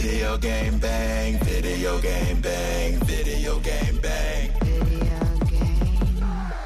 Video game bang, video game bang, video game bang. Video game.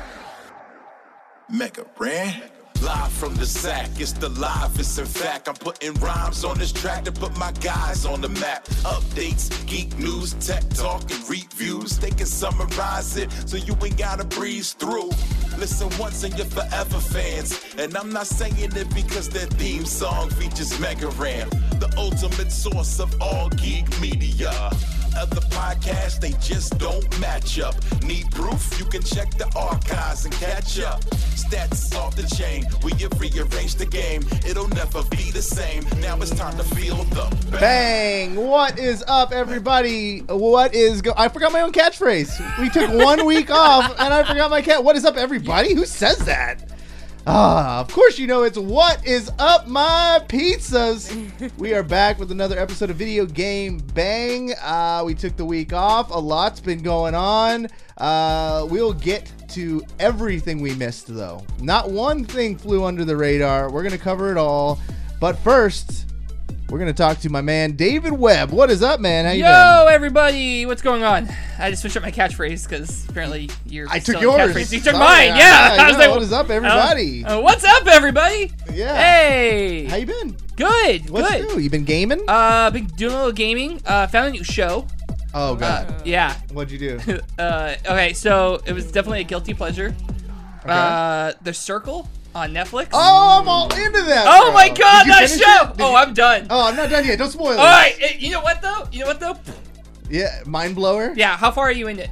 Mega Ran. Live from the sack, it's the livest. In fact, I'm putting rhymes on this track to put my guys on the map. Updates, geek news, tech talk, and reviews. They can summarize it so you ain't gotta breeze through. Listen once and you're forever fans. And I'm not saying it because their theme song features Mega Ran, the ultimate source of all geek media. Other podcasts, they just don't match up. Need proof? You can check the archives and catch up. Stats off the chain, we have rearranged the game. It'll never be the same. Now it's time to feel the bang. What is up, everybody? I forgot my own catchphrase. We took 1 week off, and I forgot my cat. What is up, everybody? Who says that? Of course you know it's what is up, my pizzas. We are back with another episode of Video Game Bang. We took the week off. A lot's been going on. We'll get to everything we missed, though. Not one thing flew under the radar. We're going to cover it all. But first, we're going to talk to my man, David Webb. What is up, man? How you doing? Yo, everybody. What's going on? I just switched up my catchphrase because apparently I took yours. Catchphrase. You took mine. Yeah. I was like, what is up, everybody? What's up, everybody? Yeah. Hey. How you been? Good. What's good. new? You been gaming? Been doing a little gaming. Found a new show. Oh, God. Yeah. What'd you do? Okay, so it was definitely a guilty pleasure. Okay. The Circle on Netflix. Oh, I'm all into that. Oh bro. my God, Did you that finish show! it? I'm done. Oh, I'm not done yet. Don't spoil it. All right. You know what though? Yeah, mind blower. Yeah. How far are you in it?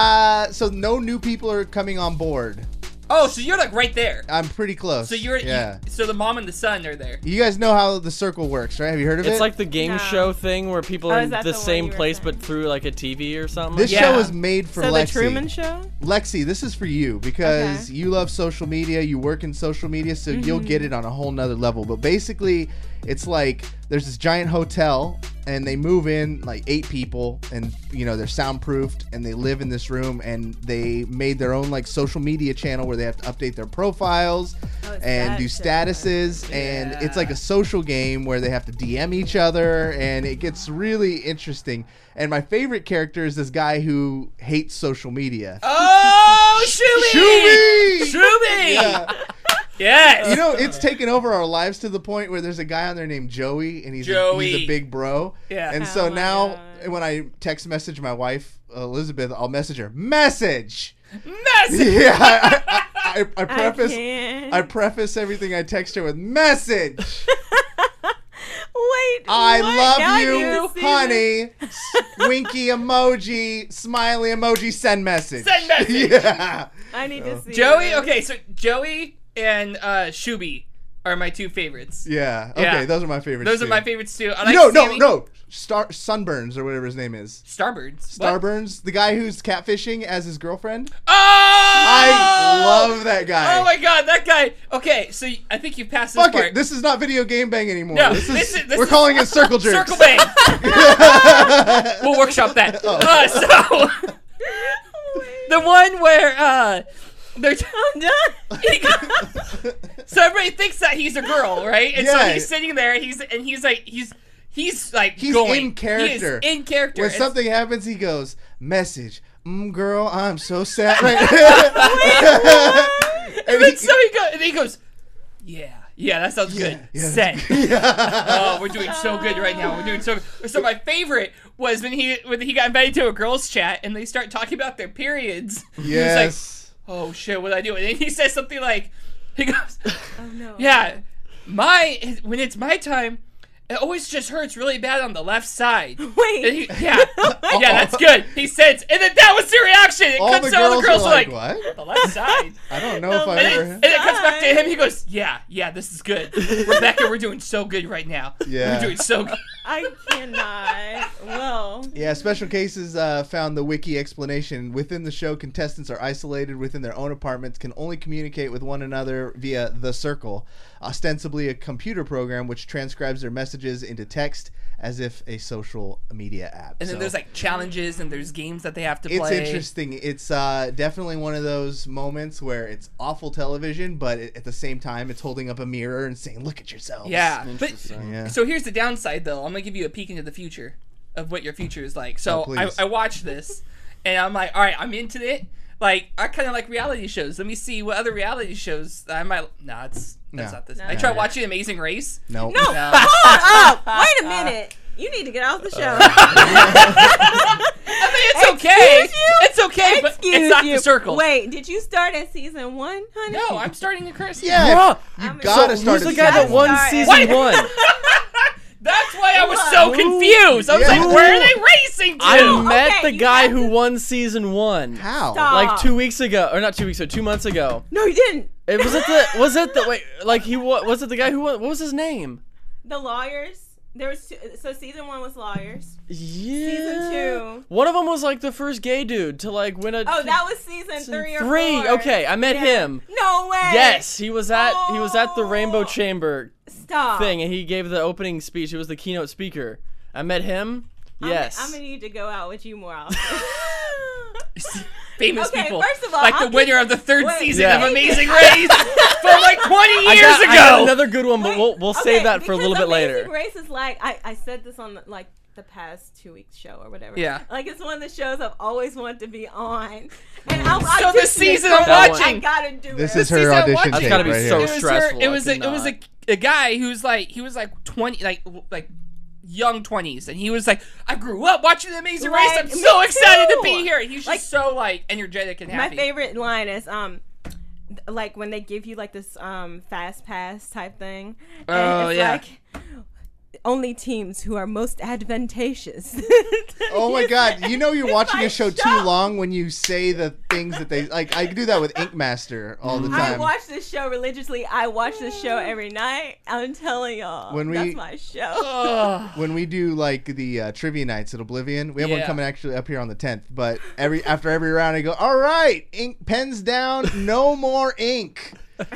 So no new people are coming on board. Oh, so you're like right there. I'm pretty close. So so the mom and the son are there. You guys know how the circle works, right? Have you heard of it? It's like the game show thing where people are in the same place but through like a TV or something. This show is made for Lexi. The Truman Show? Lexi, this is for you because you love social media, you work in social media, so you'll get it on a whole nother level. But basically, it's like there's this giant hotel and they move in like 8 people and they're soundproofed and they live in this room and they made their own like social media channel where they have to update their profiles and do statuses and it's like a social game where they have to DM each other and it gets really interesting. And my favorite character is this guy who hates social media. Oh, Shooby! Yeah. Yes. It's taken over our lives to the point where there's a guy on there named Joey, and he's a big bro. Yeah. And so now when I text message my wife, Elizabeth, I'll message her. Message! Yeah. I preface everything I text her with message. Wait, I love now you, honey. Winky emoji, smiley emoji, send message. Send message. Yeah. I need to see Joey. this. Okay, so Joey and Shooby are my 2 favorites. Yeah. Okay, Yeah. those are my favorites. Those too. are my favorites too. I like No. Sunburns or whatever his name is. Starburns. What? Starburns, the guy who's catfishing as his girlfriend. Oh! I love that guy. Oh my God, that guy. Okay, so I think you've passed this Fuck part. it. This is not Video Game Bang anymore. No, we're calling it Circle Jerks. Circle Bang. We'll workshop that. So the one where they're so everybody thinks that he's a girl, right? And so he's sitting there. He's going in character. He is in character. When something happens, he goes, "Message, girl, I'm so sad." Right? and then he goes, yeah, that sounds good. Yeah, Send. Oh, we're doing so good right now. We're doing so good. So my favorite was when he got invited to a girls' chat and they start talking about their periods. Yes. He's like, oh shit, what did I do? And then he says something like, he goes, Oh no. yeah, when it's my time, it always just hurts really bad on the left side. Wait. Yeah, that's good. He says, and then that was the reaction. It All cuts the to all the girls are like, what? the left side. I don't know if I've And ever. it cuts back to him. He goes, yeah, this is good. Rebecca, we're doing so good right now. Yeah. We're doing so good. I cannot. Well. Yeah, Special Cases found the wiki explanation. Within the show, contestants are isolated within their own apartments, can only communicate with one another via The Circle, ostensibly a computer program which transcribes their messages messages into text as if a social media app. And then there's like challenges and there's games that they have to play. It's interesting. It's definitely one of those moments where it's awful television, but at the same time, it's holding up a mirror and saying, "Look at yourselves." Yeah. Yeah. So here's the downside, though. I'm gonna give you a peek into the future of what your future is like. So I watched this, and I'm like, all right, I'm into it. Like, I kind of like reality shows. Let me see what other reality shows I might. That's not this. I tried watching Amazing Race. No. Hold up. Wait a minute. You need to get off the show. I mean, it's okay. It's okay, but it's not the circle. Wait, did you start at season 1, honey? No, I'm starting a curse. Yeah, you gotta start. Who's the guy that won season 1? That's why I was so confused. I was like, where are they racing to? I met the guy who won season 1. How? Stop. Like 2 weeks ago, or not 2 weeks ago, 2 months ago. No, you didn't. Was it the guy who won? What was his name? The lawyers. There was so season 1 was lawyers. Yeah. Season 2. One of them was like the first gay dude to like win a. Oh, that was season 3 or 4. Okay, I met him. No way. Yes, he was at the Rainbow Chamber thing, and he gave the opening speech. He was the keynote speaker. I met him. Yes. I'm gonna need to go out with you more often. Famous people. First of all, like the winner of the 3rd season of Yeah. Amazing Race from like 20 years I ago. got another good one, but we'll save that for a little bit later. Amazing Race is like I said this on the past 2 weeks show or whatever. Yeah. Like it's one of the shows I've always wanted to be on. And So this season I'm watching. I gotta do This it. is her season I'm audition watching. That's tape gotta be right so here. stressful. It was a guy who's like he was like 20 like young 20s, and he was like, I grew up watching The Amazing Race. I'm so excited to be here. And he's just so like energetic and happy. My favorite line is like when they give you like this fast pass type thing. And it's like only teams who are most advantageous. Oh my God! You know you're watching a show too long when you say the things that they like. I do that with Ink Master all the time. I watch this show religiously. I watch this show every night. I'm telling y'all, that's my show. When we do like the trivia nights at Oblivion, we have one coming actually up here on the 10th. But after every round, I go, all right, ink pens down, no more ink.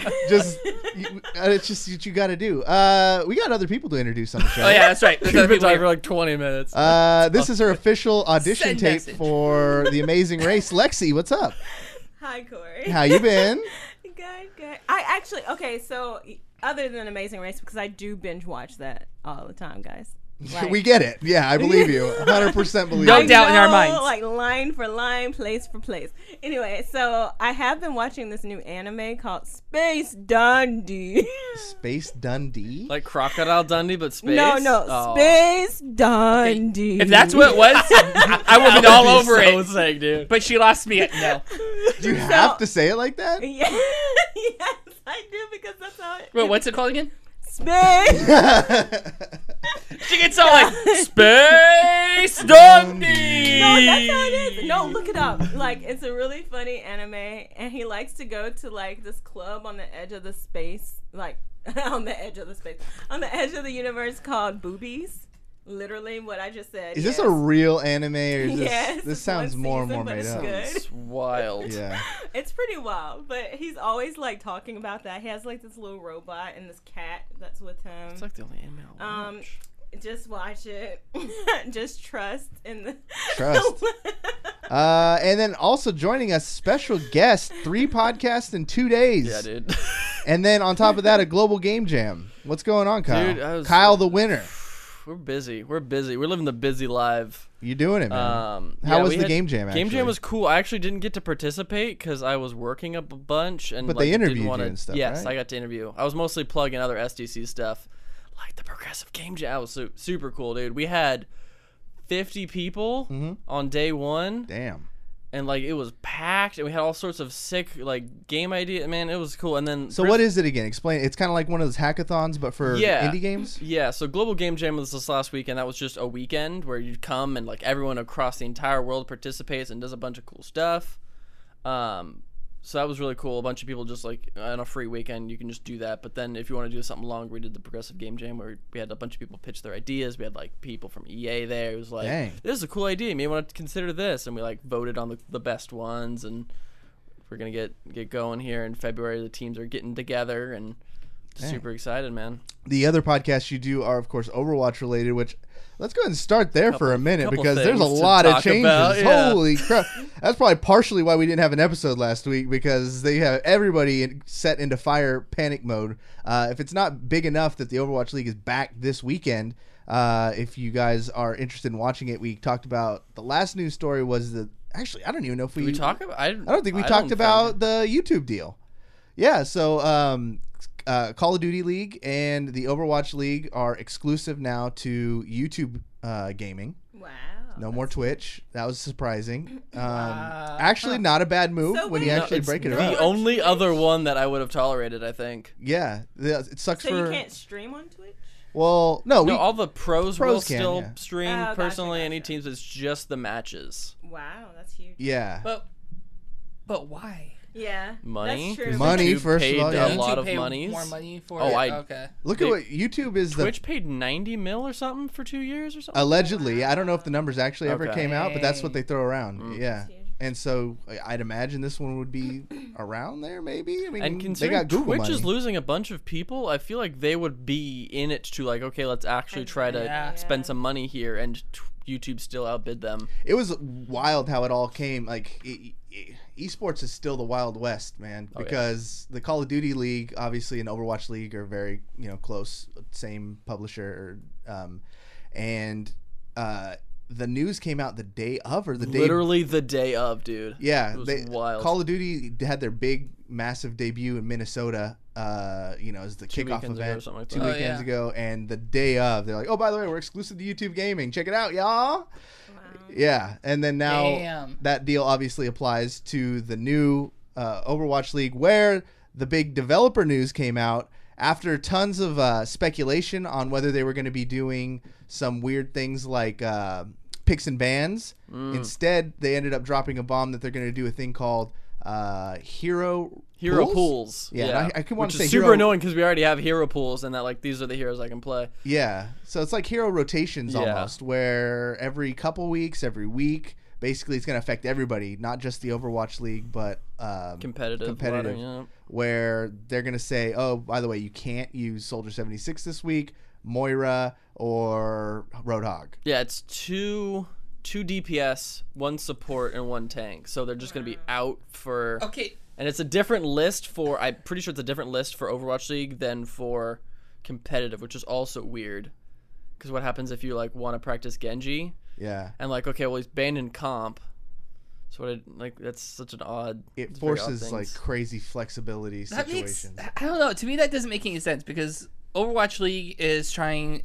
It's just what you got to do. We got other people to introduce on the show. Oh yeah, that's right. There's We've other been people talking here. for like 20 minutes. This is her official audition Send tape message. for The Amazing Race. Lexi, what's up? Hi, Corey. How you been? Good. I actually so other than Amazing Race, because I do binge watch that all the time, guys. Like, We get it. Yeah, I believe you. 100% believe No you. doubt in our minds. Like line for line, place for place. Anyway, so I have been watching this new anime called Space Dundee. Space Dundee? Like Crocodile Dundee, but space? No, Space Dundee. If that's what it was, I would have been all over it. Sick, dude. But she lost me at no. Do you have to say it like that? Yeah, yes, I do because that's how it. Wait, what's it called again? Space. She gets all like Space Dundee. No, that's how it is. No, look it up. Like, it's a really funny anime, and he likes to go to like this club on the edge of the space, like on the edge of the universe called Boobies. Literally, what I just said. Is this a real anime or is Yes, this sounds one more and season, more but made it's up? good. It's wild. Yeah. It's pretty wild, but he's always like talking about that. He has like this little robot and this cat that's with him. It's like the only anime I'll watch. Just watch it. Just trust in the Trust. And then also joining us, special guest, 3 podcasts in 2 days. Yeah, dude. And then on top of that, a global game jam. What's going on, Kyle? Dude, Kyle the winner. We're busy. We're living the busy life. You doing it, man? Yeah, How was the game jam, actually? Game jam was cool. I actually didn't get to participate because I was working a bunch. And But like, they interviewed didn't wanna, you and stuff, Yes, right? I got to interview. I was mostly plugging other SDC stuff. Like the progressive game jam. That was super cool, dude. We had 50 people on day 1. Damn. And like it was packed, and we had all sorts of sick like game ideas. Man, it was cool. And then So what is it again? Explain. It's kind of like one of those hackathons, but for indie games? Yeah, so Global Game Jam was this last weekend. That was just a weekend where you come and like everyone across the entire world participates and does a bunch of cool stuff. So that was really cool. A bunch of people just like on a free weekend, you can just do that. But then if you want to do something longer, we did the Progressive Game Jam where we had a bunch of people pitch their ideas. We had like people from EA there. It was like, Dang. This is a cool idea. You may want to consider this. And we like voted on the best ones. And we're going to get going here in February. The teams are getting together and Super excited, man. The other podcasts you do are, of course, Overwatch related, which let's go ahead and start there for a minute because there's a lot of changes. Holy crap. That's probably partially why we didn't have an episode last week, because they have everybody set into fire panic mode. If it's not big enough that the Overwatch League is back this weekend, if you guys are interested in watching it, we talked about the last news story was the actually I don't even know if we talk about I don't think we talked about the YouTube deal. Yeah, so Call of Duty League and the Overwatch League are exclusive now to YouTube gaming. Wow. No more Twitch. That was surprising. Actually, not a bad move when you actually break it up. The only other one that I would have tolerated, I think. Yeah, it sucks so for. So you can't stream on Twitch? Well, no, all the pros will still stream. Oh, personally, gotcha. Any teams, it's just the matches. Wow, that's huge. Yeah. But why? Yeah, money. That's true. Money, YouTube first of all. paid Yeah. a lot of pay money. More money for okay. Look at what YouTube is. Twitch paid $90 million or something for 2 years or something. Allegedly, I don't know if the numbers actually ever Okay. came out, but that's what they throw around. Yeah. That's huge. And so I'd imagine this one would be around there, maybe. I mean, And they considering got Google Twitch money. is losing a bunch of people, I feel like they would be in it to like, okay, let's actually try to spend some money here, and YouTube still outbid them. It was wild how it all came. Like esports is still the Wild West, man, because the Call of Duty League, obviously, and Overwatch League are very close, same publisher, and the news came out the day of, or literally the day of, dude. Yeah, it was wild. Call of Duty had their big, massive debut in Minnesota. As the kickoff event like 2 weekends ago, and the day of, they're like, "Oh, by the way, we're exclusive to YouTube Gaming. Check it out, y'all." Wow. Yeah, and then now that deal obviously applies to the new Overwatch League, where the big developer news came out after tons of speculation on whether they were going to be doing some weird things like picks and bans. Instead, they ended up dropping a bomb that they're going to do a thing called hero pools. Yeah, I could want to say super annoying because we already have hero pools, and that like these are the heroes I can play. Yeah, so it's like hero rotations almost, where every couple weeks, every week, basically it's going to affect everybody, not just the Overwatch League, but competitive, where they're going to say, oh, by the way, you can't use Soldier 76 this week, Moira, or Roadhog. Yeah, it's two DPS, 1 support, and 1 tank. So they're just going to be out for... Okay. And it's a different list for... I'm pretty sure it's a different list for Overwatch League than for competitive, which is also weird. Because what happens if you, like, want to practice Genji? Yeah. And, like, okay, well, he's banned in comp. So, that's such an odd... It forces, like, crazy flexibility situations. I don't know. To me, that doesn't make any sense, because Overwatch League is trying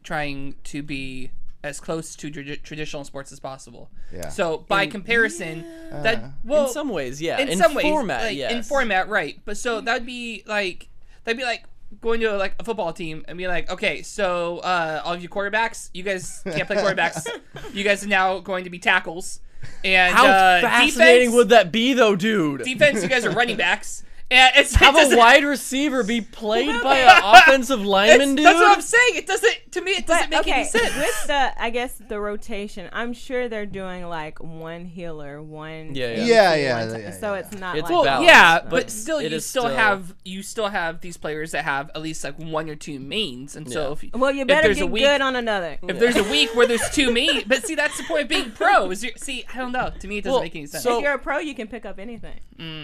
to be as close to traditional sports as possible. Yeah. So by comparison, in some ways, yeah. In some format, ways, yes. In format, right? But so that'd be like going to like a football team and be like, okay, so all of you quarterbacks, you guys can't play quarterbacks. You guys are now going to be tackles. And how fascinating would that be, though, dude? Defense, you guys are running backs. And have a wide receiver be played by an offensive lineman, dude. That's what I'm saying. It doesn't make any sense. With the rotation, I'm sure they're doing like 1 healer, 1 yeah. So it's not it's like balanced, but still you still have these players that have at least like 1 or 2 mains, and so if you better get good on another. If there's a week where there's 2 mains, but see, that's the point of being pro. I don't know. To me, it doesn't make any sense. So if you're a pro, you can pick up anything.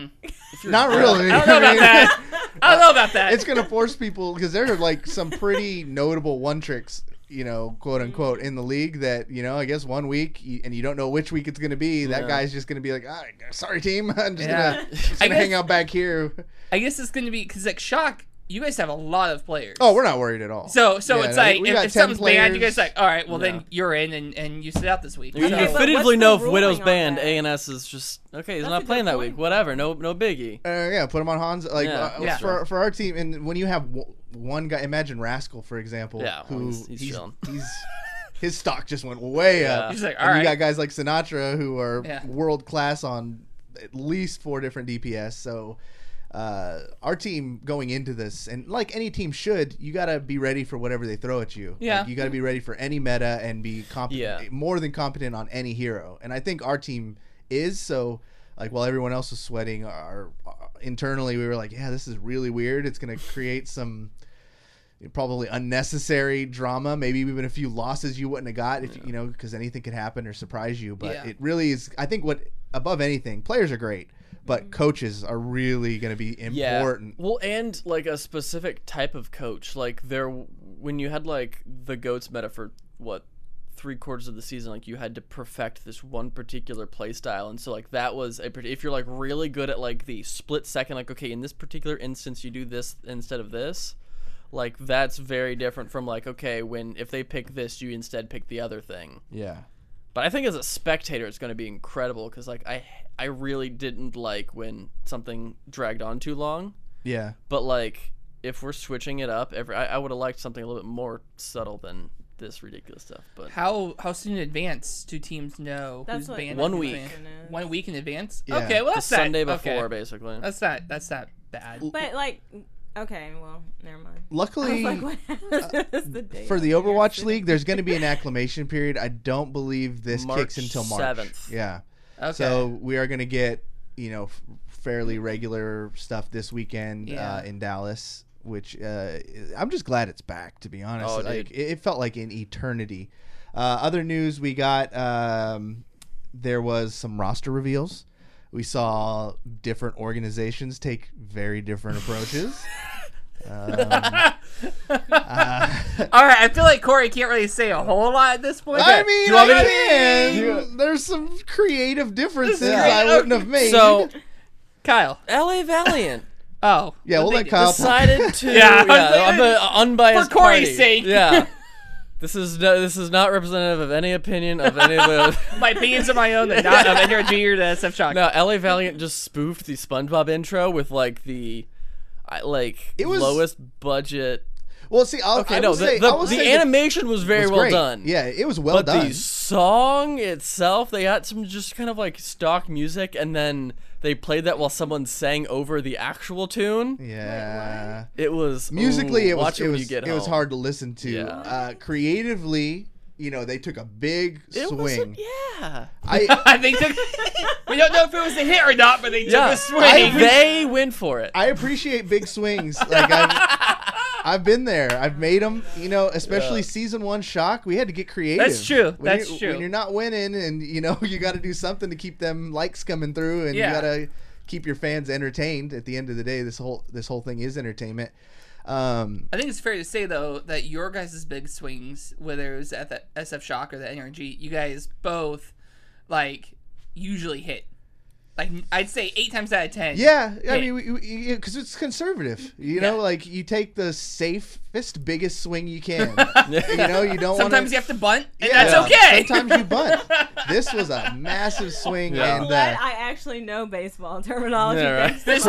Not really. I don't know about that. It's gonna force people, because there are like some pretty notable one tricks, quote unquote, in the league that I guess 1 week and you don't know which week it's gonna be. That guy's just gonna be like, sorry team, I'm just gonna hang out back here. I guess it's gonna be because like Shock. You guys have a lot of players. Oh, we're not worried at all. So it's like if something's banned, you guys like, all right, well then you're in and you sit out this week. You definitively know if Widow's banned, ANS is just okay. He's not playing that week. Whatever, no biggie. Put him on Hans. For our team, and when you have one guy, imagine Rascal, for example, he's chilling. His stock just went way up. He's like, all right. You got guys like Sinatra who are world class on at least 4 different DPS. So. Our team going into this, and like any team should, you got to be ready for whatever they throw at you. Yeah. Like, you got to be ready for any meta and be competent, more than competent on any hero. And I think our team is. So, like, while everyone else is sweating, internally we were like, yeah, this is really weird. It's going to create some probably unnecessary drama, maybe even a few losses you wouldn't have got if you know, because anything could happen or surprise you. But it really is, I think, what above anything, players are great, but coaches are really going to be important. Well, and like a specific type of coach, like when you had like the GOATS meta for 3/4 of the season, like you had to perfect this one particular play style, and so like that was if you're like really good at like the split second, like okay, in this particular instance you do this instead of this. Like, that's very different from, like, okay, if they pick this, you instead pick the other thing. Yeah. But I think as a spectator, it's going to be incredible because, like, I really didn't like when something dragged on too long. Yeah. But, like, if we're switching it up, I would have liked something a little bit more subtle than this ridiculous stuff. But how soon in advance do teams know who's banned? 1 week. 1 week in advance? Yeah. Okay, well, that's the Sunday before, basically. That's not bad. But, like... Okay, well, never mind. Luckily, for the Overwatch League, there's going to be an acclimation period. I don't believe this kicks until March 7th. Yeah. Okay. So we are going to get, fairly regular stuff this weekend in Dallas, which I'm just glad it's back, to be honest. Oh, like it felt like an eternity. Other news we got, there was some roster reveals. We saw different organizations take very different approaches. All right, I feel like Corey can't really say a whole lot at this point. I mean, there's some creative differences I wouldn't have made. So, Kyle. LA Valiant. Oh. Yeah, we'll let Kyle decided to... I'm the unbiased for Corey's party. sake. Yeah. This is not representative of any opinion of any of the... My opinions are my own, and not of NRG or the SF Shock. No, LA Valiant just spoofed the SpongeBob intro with like the lowest budget. Well, see, the animation was very well done. Yeah, it was well done. But the song itself, they had some just kind of like stock music, and then they played that while someone sang over the actual tune. Yeah, it was musically. It was hard to listen to. Yeah. Creatively, they took a big swing. They took. We don't know if it was a hit or not, but they took a swing. They went for it. I appreciate big swings. Like I've been there. I've made them. Especially season 1 Shock. We had to get creative. That's true. When you're not winning, and you got to do something to keep them likes coming through, and you got to keep your fans entertained. At the end of the day, this whole thing is entertainment. I think it's fair to say though that your guys' big swings, whether it was at the SF Shock or the NRG, you guys both usually hit. Like, I'd say 8 times out of 10. Yeah, I mean, because it's conservative. You you take the safest, biggest swing you can. You don't. Sometimes you have to bunt, and that's okay. Sometimes you bunt. This was a massive swing, and I actually know baseball terminology. Yeah, right. This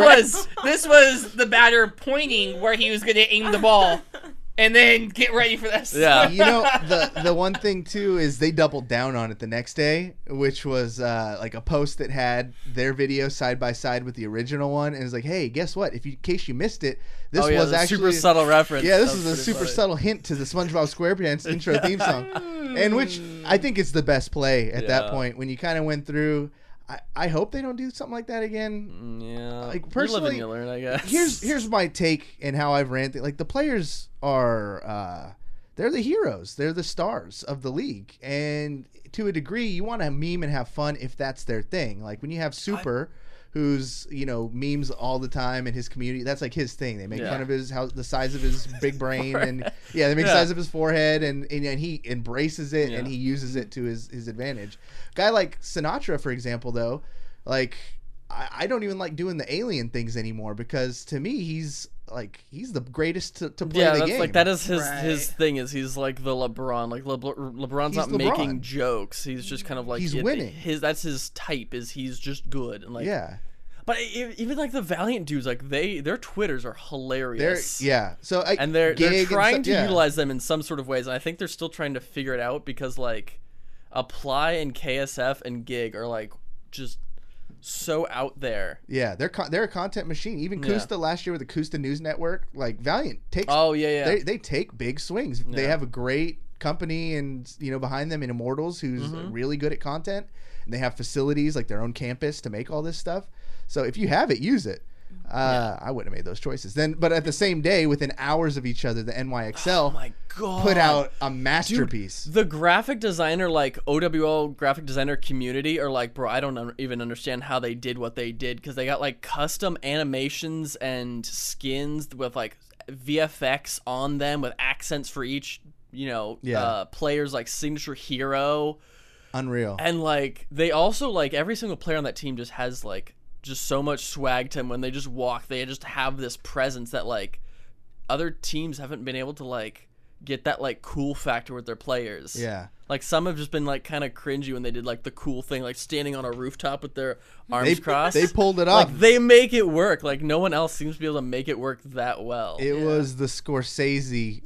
was the batter pointing where he was going to aim the ball. And then get ready for this. Yeah. The one thing too is they doubled down on it the next day, which was like a post that had their video side by side with the original one, and it's like, hey, guess what? In case you missed it, this was actually super subtle reference. Yeah, this is a super subtle hint to the SpongeBob SquarePants intro theme song, and which I think is the best play at that point when you kind of went through. I hope they don't do something like that again. Yeah. Like, personally, you live and you learn, I guess. Here's my take and how I've ran things. Like, the players are they're the heroes. They're the stars of the league. And to a degree, you want to meme and have fun if that's their thing. Like, when you have Super, who's, memes all the time in his community, that's like his thing. They make fun of the size of his big brain, and they make the size of his forehead, and he embraces it and he uses it to his advantage. Guy like Sinatra, for example, though, like, I don't even like doing the alien things anymore, because to me he's the greatest to play the game. Like, that is his thing. Is he's like the LeBron. Like, LeBron's not making jokes. He's just kind of like, he's winning. That's his type. Is he's just good, and like But even like the Valiant dudes, like their Twitters are hilarious. They're trying to utilize them in some sort of ways, and I think they're still trying to figure it out, because like Apply and KSF and Gig are like just so out there. Yeah, they're a content machine. Even Kusta last year with the Kusta News Network, like Valiant takes. Oh yeah. They take big swings. Yeah. They have a great company and behind them in Immortals, who's really good at content, and they have facilities like their own campus to make all this stuff. So if you have it, use it. I wouldn't have made those choices then. But at the same day, within hours of each other, the NYXL put out a masterpiece. Dude, the graphic designer, like OWL graphic designer community, are like, bro, I don't even understand how they did what they did, because they got like custom animations and skins with like VFX on them with accents for each, player's like signature hero. Unreal. And like they also, like, every single player on that team just has like just so much swag to them. When they just walk, they just have this presence that like other teams haven't been able to like get that like cool factor with their players. Yeah. Like some have just been like kind of cringy when they did like the cool thing, like standing on a rooftop with their arms crossed. They pulled it off. Like they make it work. Like no one else seems to be able to make it work that well. It was the Scorsese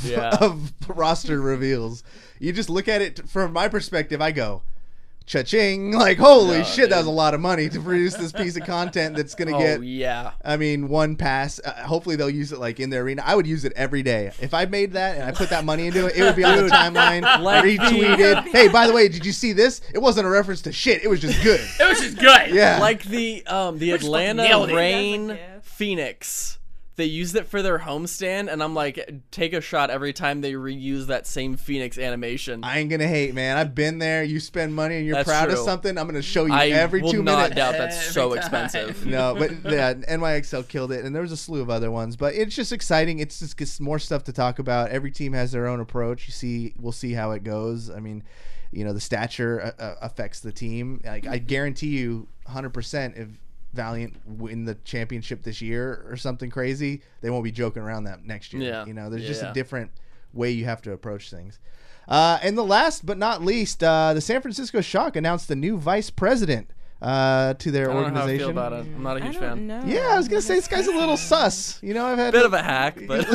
of roster reveals. You just look at it from my perspective. I go, cha-ching, like, holy shit, that was a lot of money to produce this piece of content that's going to get, I mean, one pass. Hopefully they'll use it, like, in their arena. I would use it every day. If I made that and I put that money into it, it would be on the timeline, retweeted. Hey, by the way, did you see this? It wasn't a reference to shit. It was just good. It was just good. Yeah. Like the Atlanta Reign Phoenix. They used it for their homestand, and I'm like, take a shot every time they reuse that same Phoenix animation. I ain't gonna hate, man. I've been there. You spend money and you're proud of something, I'm gonna show you every 2 minutes. I will not doubt that's so expensive. No, but yeah, NYXL killed it, and there was a slew of other ones. But it's just exciting. It's just gets more stuff to talk about. Every team has their own approach. We'll see how it goes. I mean, the stature affects the team. Like, I guarantee you 100% if Valiant win the championship this year or something crazy, they won't be joking around that next year. Yeah. There's just a different way you have to approach things. And the last but not least, the San Francisco Shock announced the new vice president to their organization. I don't know how I feel about it. I'm not a huge fan. Yeah, I was gonna say this guy's a little sus. I've had bit of a hack, but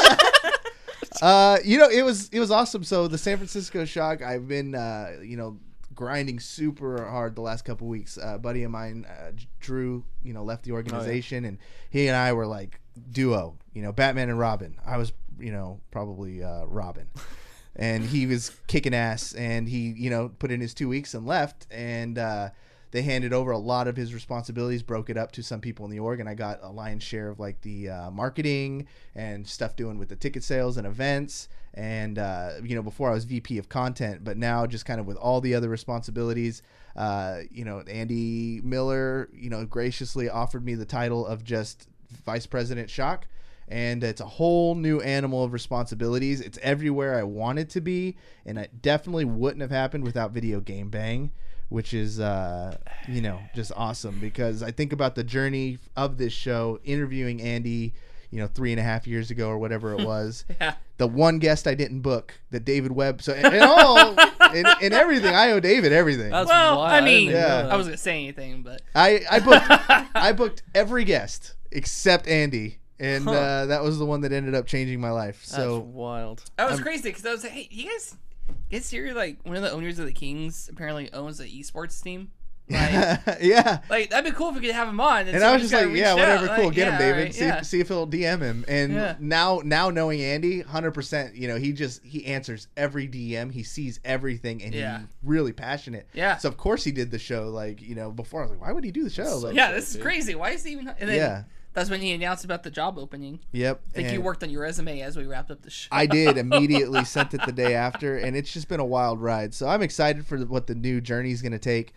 it was awesome. So the San Francisco Shock, I've been grinding super hard the last couple weeks. A buddy of mine, Drew, left the organization, and he and I were like duo, Batman and Robin. I was, probably Robin, and he was kicking ass, and he, put in his 2 weeks and left, and they handed over a lot of his responsibilities, broke it up to some people in the org, and I got a lion's share of like the marketing and stuff doing with the ticket sales and events. And, before I was VP of content, but now just kind of with all the other responsibilities, Andy Miller, graciously offered me the title of just Vice President Shock. And it's a whole new animal of responsibilities. It's everywhere I want it to be. And it definitely wouldn't have happened without Video Game Bang, which is, just awesome, because I think about the journey of this show, interviewing Andy, 3.5 years ago or whatever it was. Yeah. The one guest I didn't book, that David Webb. So in everything, I owe David everything. That's wild. I mean, I wasn't gonna say anything, but I booked every guest except Andy, and that was the one that ended up changing my life. So that's wild. That was crazy, because I was like, hey, you guys hear, like, one of the owners of the Kings apparently owns the esports team? Like, yeah, like, that'd be cool if we could have him on. And I was just like, yeah, whatever, cool, get him, David. Right, see if he'll DM him. And now knowing Andy, 100%, he answers every DM, he sees everything, and he's really passionate. Yeah. So of course he did the show. Like, before I was like, why would he do the show? Like, this is crazy. Why is he even? And then that's when he announced about the job opening. Yep. I think you worked on your resume as we wrapped up the show. I did. Immediately sent it the day after, and it's just been a wild ride. So I'm excited for what the new journey is going to take.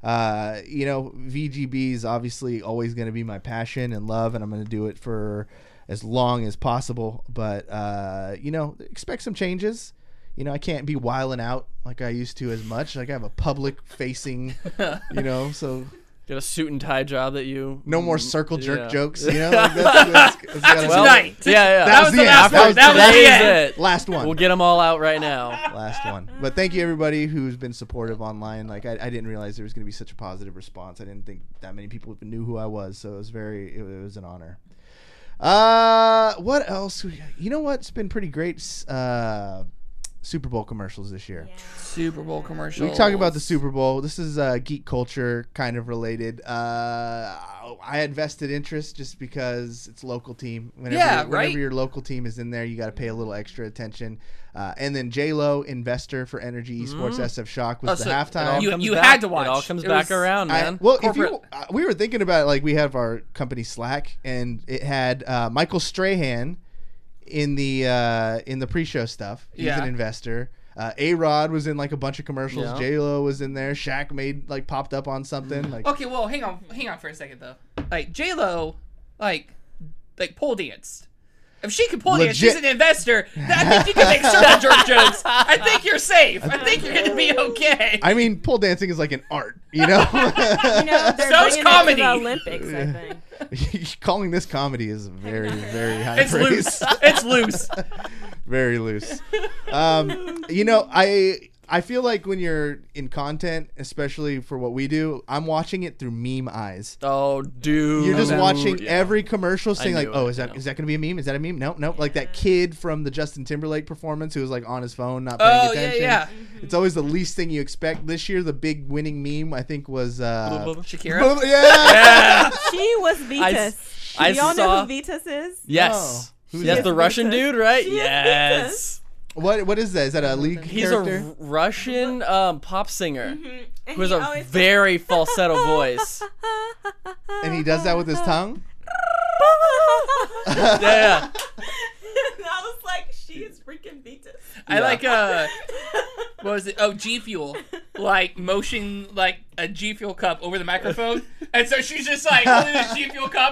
VGB is obviously always going to be my passion and love, and I'm going to do it for as long as possible. But, expect some changes. I can't be wilding out like I used to as much. Like, I have a public facing, so... Get a suit and tie job that you... No more circle jerk jokes, Like that's tonight. Yeah. That was the last one. That was it. Last one. We'll get them all out right now. Last one. But thank you, everybody who's been supportive online. Like, I didn't realize there was going to be such a positive response. I didn't think that many people even knew who I was, so it was an honor. What else? You know what's been pretty great? Super Bowl commercials this year. Yeah. Super Bowl commercials. We talk about the Super Bowl. This is geek culture kind of related. I had vested interest just because it's a local team. Whenever your local team is in there, you got to pay a little extra attention. And then J-Lo, investor for Energy Esports SF Shock, was the halftime. You had to watch. It all comes back around, man. We were thinking about it, like we have our company Slack, and it had Michael Strahan in the pre-show stuff. He's an investor. A-Rod was in like a bunch of commercials. Yeah. J-Lo was in there. Shaq popped up on something. Like, okay, well, hang on for a second though. Like J-Lo, like pole danced. If she can pole dance, she's an investor. I think you can make circle jerk jokes. I think you're safe. I think you're gonna be okay. I mean, pole dancing is like an art, you know. They're So's comedy. it to the Olympics, I think. Calling this comedy is very, very high It's praise. loose. It's loose. Very loose. I feel like when you're in content, especially for what we do, I'm watching it through meme eyes. Oh, dude. You're just watching every commercial saying like, knew oh, it, is that going to be a meme? Is that a meme? Nope. Like that kid from the Justin Timberlake performance who was like on his phone, not paying attention. Yeah. It's always the least thing you expect. This year, the big winning meme, I think, was Shakira. Yeah. She was Vitas. Y'all know who Vitas is? Yes. Who's Yes, that? the Russian dude, right? She is Yes. What is that? Is that a league He's character? a Russian pop singer who has he a always very falsetto voice. And he does that with his tongue? Yeah. I was like, she is freaking Vitas. I like what was it? Oh, G Fuel. Like motion like a G Fuel cup over the microphone. And so she's just like holding the G Fuel cup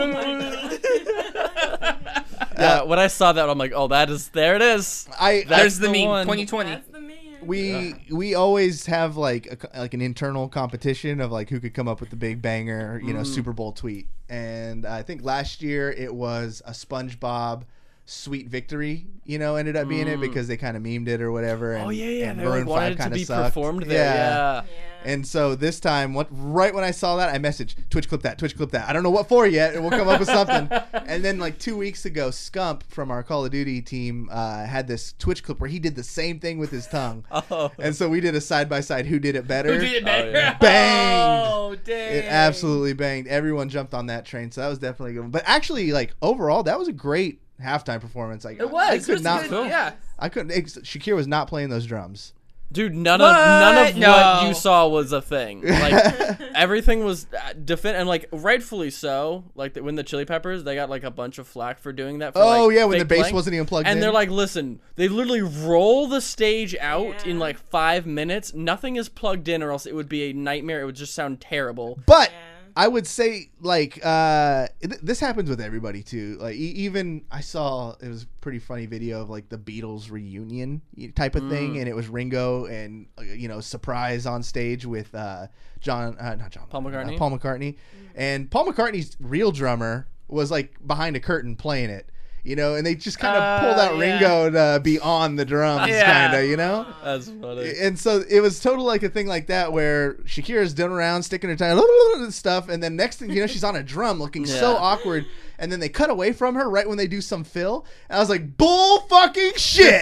Yeah, when I saw that, I'm like, oh, there it is. There's the meme. one. 2020. That's the man. We always have like an internal competition of like who could come up with the big banger, Super Bowl tweet. And I think last year it was a SpongeBob Sweet Victory, ended up being it because they kind of memed it or whatever. And, and they Maroon 5 wanted it to be sucked. performed there. Yeah. And so this time, right when I saw that, I messaged, Twitch clip that. I don't know what for yet, and we'll come up with something. And then like 2 weeks ago, Scump from our Call of Duty team had this Twitch clip where he did the same thing with his tongue. Oh. And so we did a side-by-side who did it better. Who did it better? Oh, yeah. Banged. Oh, dang. It absolutely banged. Everyone jumped on that train, so that was definitely a good one. But actually, like overall, that was a great halftime performance. Like It was. I could not. Good. Yeah. I couldn't. Shakira was not playing those drums. Dude, none of what No. you saw was a thing. Like everything was and like rightfully so. Like when the Chili Peppers, they got like a bunch of flack for doing that. For, When the fake bass playing. wasn't even plugged in. And they're like, listen, they literally roll the stage out in like 5 minutes. Nothing is plugged in, or else it would be a nightmare. It would just sound terrible. But I would say like this happens with everybody too. Like even I saw it was a pretty funny video of like the Beatles reunion type of thing, and it was Ringo and surprise on stage with Paul McCartney. Paul McCartney, and Paul McCartney's real drummer was like behind a curtain playing it. And they just kind of pulled out Ringo to be on the drums, kind of, That's funny. And so it was totally like a thing like that where Shakira's doing around, sticking her tongue and stuff, and then next thing you know, she's on a drum looking so awkward, and then they cut away from her right when they do some fill, and I was like, bull fucking shit!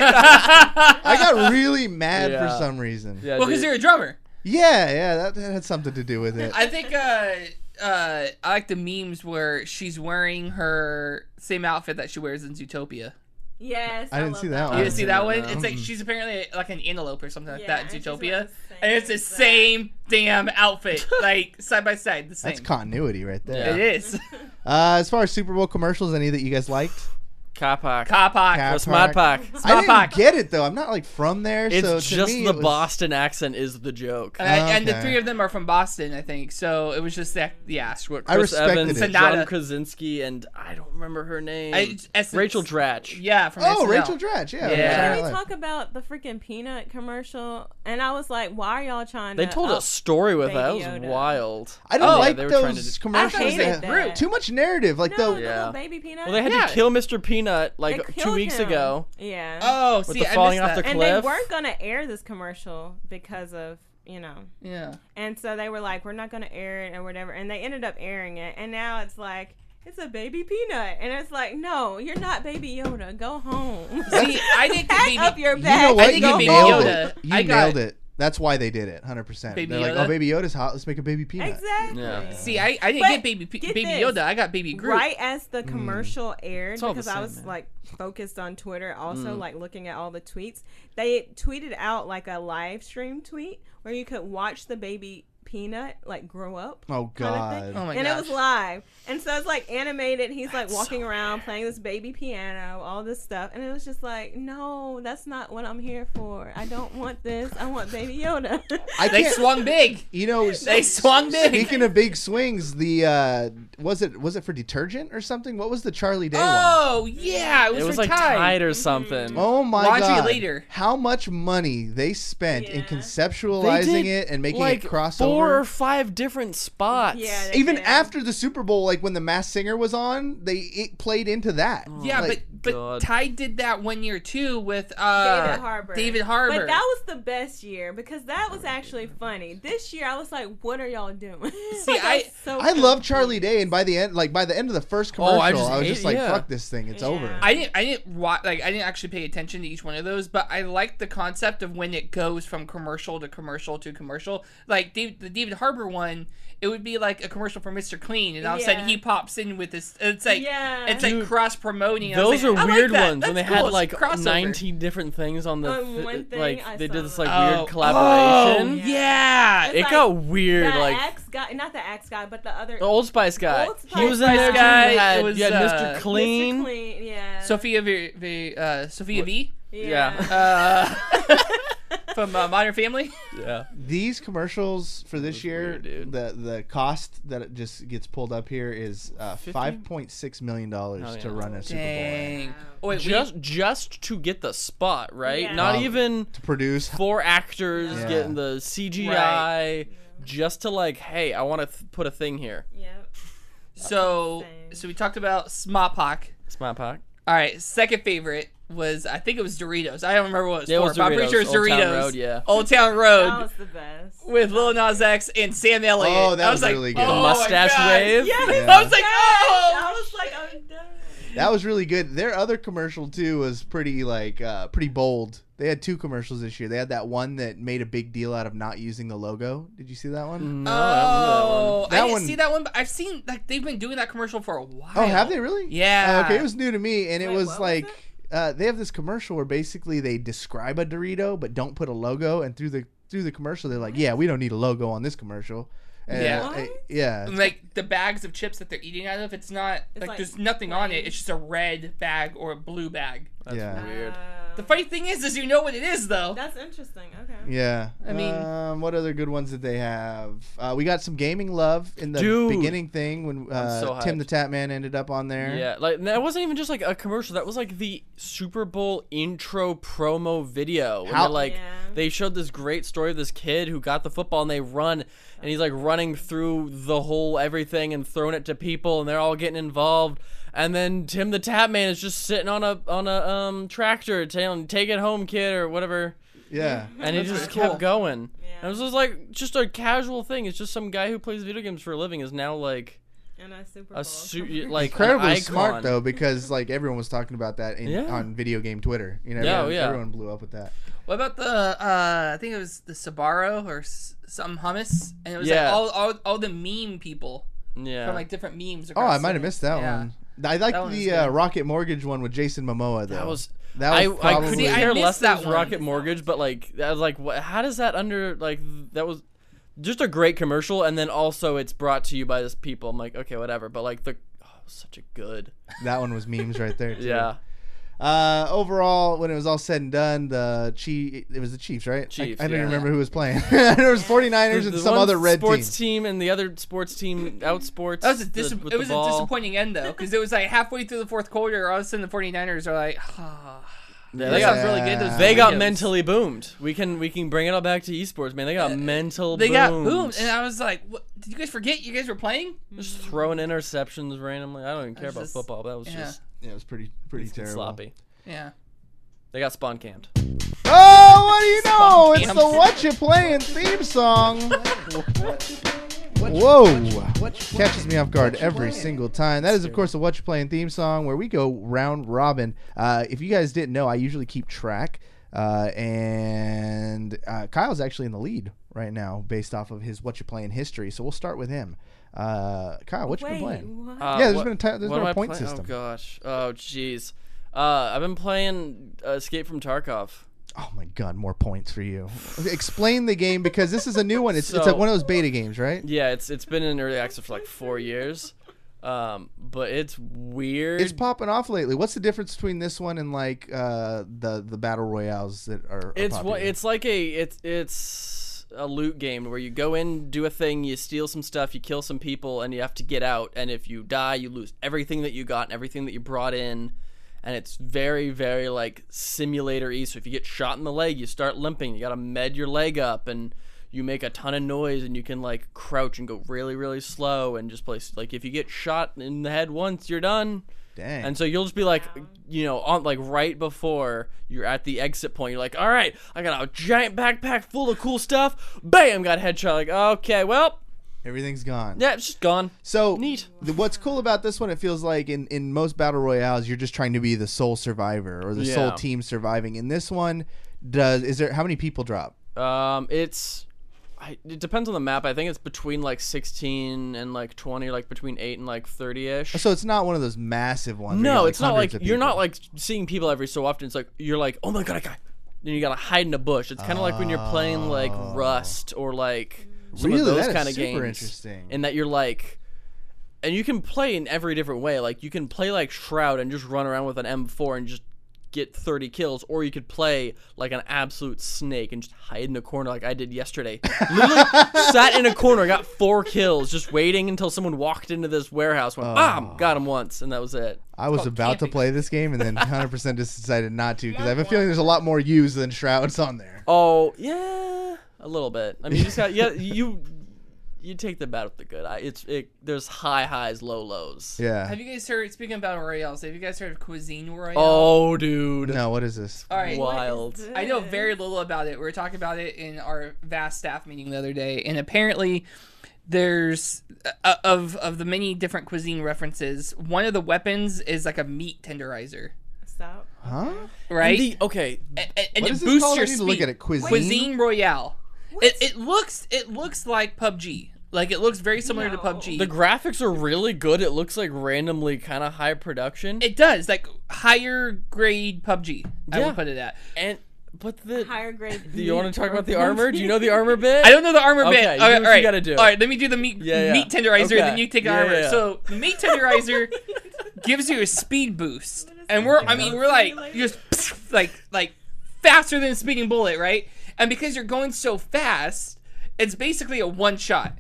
I got really mad for some reason. Yeah, Well, because you're a drummer. Yeah, that had something to do with it. I think I like the memes where she's wearing her same outfit that she wears in Zootopia. Yes, I didn't see that one. You didn't see that one? No. It's like she's apparently like an antelope or something like that in and she's Zootopia. wearing the And it's the same damn outfit, like side by side, the same. That's continuity right there. It is. As far as Super Bowl commercials, any that you guys liked? Kapak. Kapak. The Smart Pack. I didn't get it though. I'm not like from there, It's so to just me, the it was... Boston accent is the joke. And the Okay. 3 of them are from Boston, I think. So it was just that, yeah. Chris I respected Evans, it. John Sonata. Krasinski, and I don't remember her name. Essence. Rachel Dratch. Yeah, from Oh, SNL. Rachel Dratch, yeah. Yeah. Can we talk about the freaking peanut commercial? And I was like, why are y'all trying They to told up a story with that. It Baby was Yoda? wild. I don't like they were trying those to commercials. I hated that. Too much narrative. Like No, the the Yeah. little baby peanut. Well, they had Yeah. to kill Mr. Peanut They like 2 killed weeks him. ago. Yeah. Oh, With see, the I falling missed off that. the And cliff. they weren't gonna air this commercial because of Yeah. and so they were like, we're not gonna air it or whatever, and they ended up airing it, and now it's like, it's a baby peanut, and it's like, no, you're not Baby Yoda. Go home. See, I didn't get Pack up your You bag. know what? I think You Baby nailed Yoda. it. You I got- nailed it. That's why they did it, 100%. Baby They're like, Yoda? oh, Baby Yoda's hot. Let's make a baby peanut. Exactly. Yeah. See, I didn't But get Baby get Baby this. Yoda. I got Baby Groot. Right as the commercial aired, It's all the because I same, was man. like focused on Twitter, also like looking at all the tweets. They tweeted out like a live stream tweet where you could watch the baby peanut like grow up. Oh, kind of God. thing. Oh my and gosh. it was live, and so it's like animated. He's like walking around playing this baby piano, all this stuff, and it was just like, no, that's not what I'm here for. I don't want this. I want Baby Yoda. They can't- swung big. You know, They swung big. speaking of big swings, the was it for detergent or something? What was the Charlie Day one? Oh yeah, it It was for like Tide. Tide or something. Oh my Laundry God! later. How much money they spent in Yeah. They conceptualizing did, it and making like it crossover. 4 or 5 different spots. Yeah, they Even did. after the Super Bowl, like when the Masked Singer was on, it played into that. Yeah, Like, but God. Tide did that one year too with David Harbour. David Harbour. But that was the best year because that was actually funny. This year, I was like, "What are y'all doing?" See, was so I love confused. Charlie Day, and by the end of the first commercial, I I, just was hate just it, like, yeah. "Fuck this thing, it's Yeah. over." I didn't actually pay attention to each one of those, but I liked the concept of when it goes from commercial to commercial to commercial. Like the David Harbour one, it would be like a commercial for Mr. Clean, and all of a sudden Yeah. he pops in with this. It's like Yeah. it's like Dude, cross promoting. Those are weird ones when they That's had cool. It's like crossover. 19 different things on the On one thing, like I they saw did this that. like weird Oh, collaboration. yeah. It's It like got weird. The Like Axe guy, not the Axe guy, but the other the Old Spice guy, Old he was in Spice there too. guy, You had, it was, you had Mr. Mr. Clean. Mr. Clean, yeah. Sophia V. Yeah. From Modern Family. Yeah. These commercials for this was year, weird, dude. the cost that it just gets pulled up here is $5.6 million yeah. to run a Super Bowl ad. Dang. Oh, wait, Just to get the spot, right? Yeah. Not Wow. even to produce. 4 actors Yeah. getting the CGI, Right. just to like, hey, I want to put a thing here. Yep. so insane. we talked about Smop-Pock. Smart Pack. All right, second favorite was, I think it was Doritos. I don't remember what it was Yeah, it for, was but I'm pretty sure it's Doritos. Old Town Doritos. Road, yeah. Old Town Road That was the best. with Lil Nas X and Sam Elliott. Oh, that I was like, really good. oh The my mustache God. wave. Yeah, Yeah. I was like, I oh. was like, I'm done. That was really good. Their other commercial too was pretty pretty bold. They had 2 commercials this year. They had that one that made a big deal out of not using the logo. Did you see that one? No, I don't remember that one. Oh, That I didn't one- see that one, but I've seen like they've been doing that commercial for a while. Oh, have they really? Yeah. Okay, it was new to me, and it Wait, was what was like they have this commercial where basically they describe a Dorito but don't put a logo, and through the commercial they're like, yeah, we don't need a logo on this commercial. And, Yeah. What? yeah. Like the bags of chips that they're eating out of, it's not like, like there's nothing on it. plain. It's just a red bag or a blue bag. That's Yeah. weird. The funny thing is you know what it is though. That's interesting. Okay. Yeah. I mean- what other good ones did they have? We got some gaming love in the Dude. beginning thing when so Tim the hyped. Tap Man ended up on there. Yeah, like that wasn't even just like a commercial. That was like the Super Bowl intro promo video. When How- they're like Yeah. they showed this great story of this kid who got the football and they run and he's like running through the whole everything and throwing it to people and they're all getting involved. And then Tim the Tap Man is just sitting on a tractor telling take it home kid or whatever. Yeah. And he That's just pretty kept cool. going. Yeah. And it was just like just a casual thing. It's just some guy who plays video games for a living is now like And a Super a Bowl. like Incredibly an icon. smart though, because like everyone was talking about that Yeah. on video game Twitter. You know, Yeah, yeah. everyone blew up with that. What about the I think it was the Sbarro or some hummus, and it was Yeah. like all the meme people Yeah. from like different memes. Oh, across I might have the- missed that yeah. one. I like That one was the good. Rocket Mortgage one with Jason Momoa though. That was I I probably couldn't See, I care missed less that that one. Rocket Mortgage, but like I was like, what, how does that under like that was just a great commercial, and then also it's brought to you by this people. I'm like, okay, whatever, but like it was such a good, that one was memes right there. Too. yeah, Overall, when it was all said and done, it was the Chiefs, right? Chiefs, I don't even yeah. remember who was playing. There was 49ers and The some one other red team. sports team and the other sports team outsports. That was with it was the a ball. disappointing end though, because it was like halfway through the fourth quarter, all of a sudden the 49ers are like, Yeah, they they got got really good. Those they got videos. mentally boomed. We can bring it all back to esports, man. They got mental. They got boomed. boomed, and I was like, what, did you guys forget you guys were playing? Just throwing interceptions randomly. I don't even care was about just- football. But that was yeah. just Yeah, it was pretty terrible. sloppy. Yeah. They got spawn camped. Oh, what do you know? It's Spawn the What You Playing theme song. Whoa! Catches me off guard every single time. That is, of course, the What You Playing theme song where we go round robin. If you guys didn't know, I usually keep track. And Kyle's actually in the lead right now based off of his What You Playing history. So we'll start with him. Kyle, what you been playing? What? There's been a point system. Oh, gosh. Oh, jeez. I've been playing Escape from Tarkov. Oh my God, more points for you. Explain the game because this is a new one. It's like one of those beta games, right? Yeah, it's been in early access for like 4 years. But it's weird. It's popping off lately. What's the difference between this one and like the battle royales that are popular? It's like it's a loot game where you go in, do a thing, you steal some stuff, you kill some people, and you have to get out. And if you die, you lose everything that you got and everything that you brought in. And it's very, very, like, simulator-y. So if you get shot in the leg, you start limping. You got to med your leg up, and you make a ton of noise, and you can, like, crouch and go really, really slow and just play. Like, if you get shot in the head once, you're done. Dang. And so you'll just be, like, you know, on like right before you're at the exit point, you're like, all right, I got a giant backpack full of cool stuff. Bam! Got a headshot. Like, okay, well... Everything's gone. Yeah, it's just gone. So neat. What's cool about this one, it feels like in most battle royales, you're just trying to be the sole survivor or the sole team surviving. In this one, how many people drop? It depends on the map. I think it's between like 16 and like 20, like between 8 and like 30-ish. So it's not one of those massive ones. No, it's not like you're not like seeing people every so often. It's like you're like, oh my God, I got. Then you gotta hide in a bush. It's kind of like when you're playing like Rust or like. Some of those kind of games. Interesting. And that you're like, and you can play in every different way. Like you can play like Shroud and just run around with an M4 and just get 30 kills, or you could play like an absolute snake and just hide in a corner like I did yesterday. Literally sat in a corner, got 4 kills, just waiting until someone walked into this warehouse, went, got him once, and that was it. I was about to play this game and then 100% just decided not to because I have a feeling there's a lot more U's than Shrouds on there. Oh, yeah. A little bit. I mean, you just got you take the bad with the good. There's high highs, low lows. Yeah. Have you guys heard? Speaking of battle royales, have you guys heard of Cuisine Royale? Oh, dude. No, what is this? All right, wild. I know very little about it. We were talking about it in our vast staff meeting the other day, and apparently, there's of the many different cuisine references. One of the weapons is like a meat tenderizer. Stop. Huh? Right. And and what it is this boosts called? your I need speed. to look at it. Cuisine Royale. It looks like PUBG. Like it looks very similar to PUBG. The graphics are really good. It looks like randomly kind of high production. It does, like higher grade PUBG. I would put it at. But the higher grade. Do you want to talk about the armor? Do you know the armor bit? I don't know the armor bit. Okay, All right, you gotta do. All right, let me do the meat tenderizer, Okay. then you take the armor. Yeah. So the meat tenderizer gives you a speed boost, and we're like just like faster than a speeding bullet, right? And because you're going so fast, it's basically a one shot.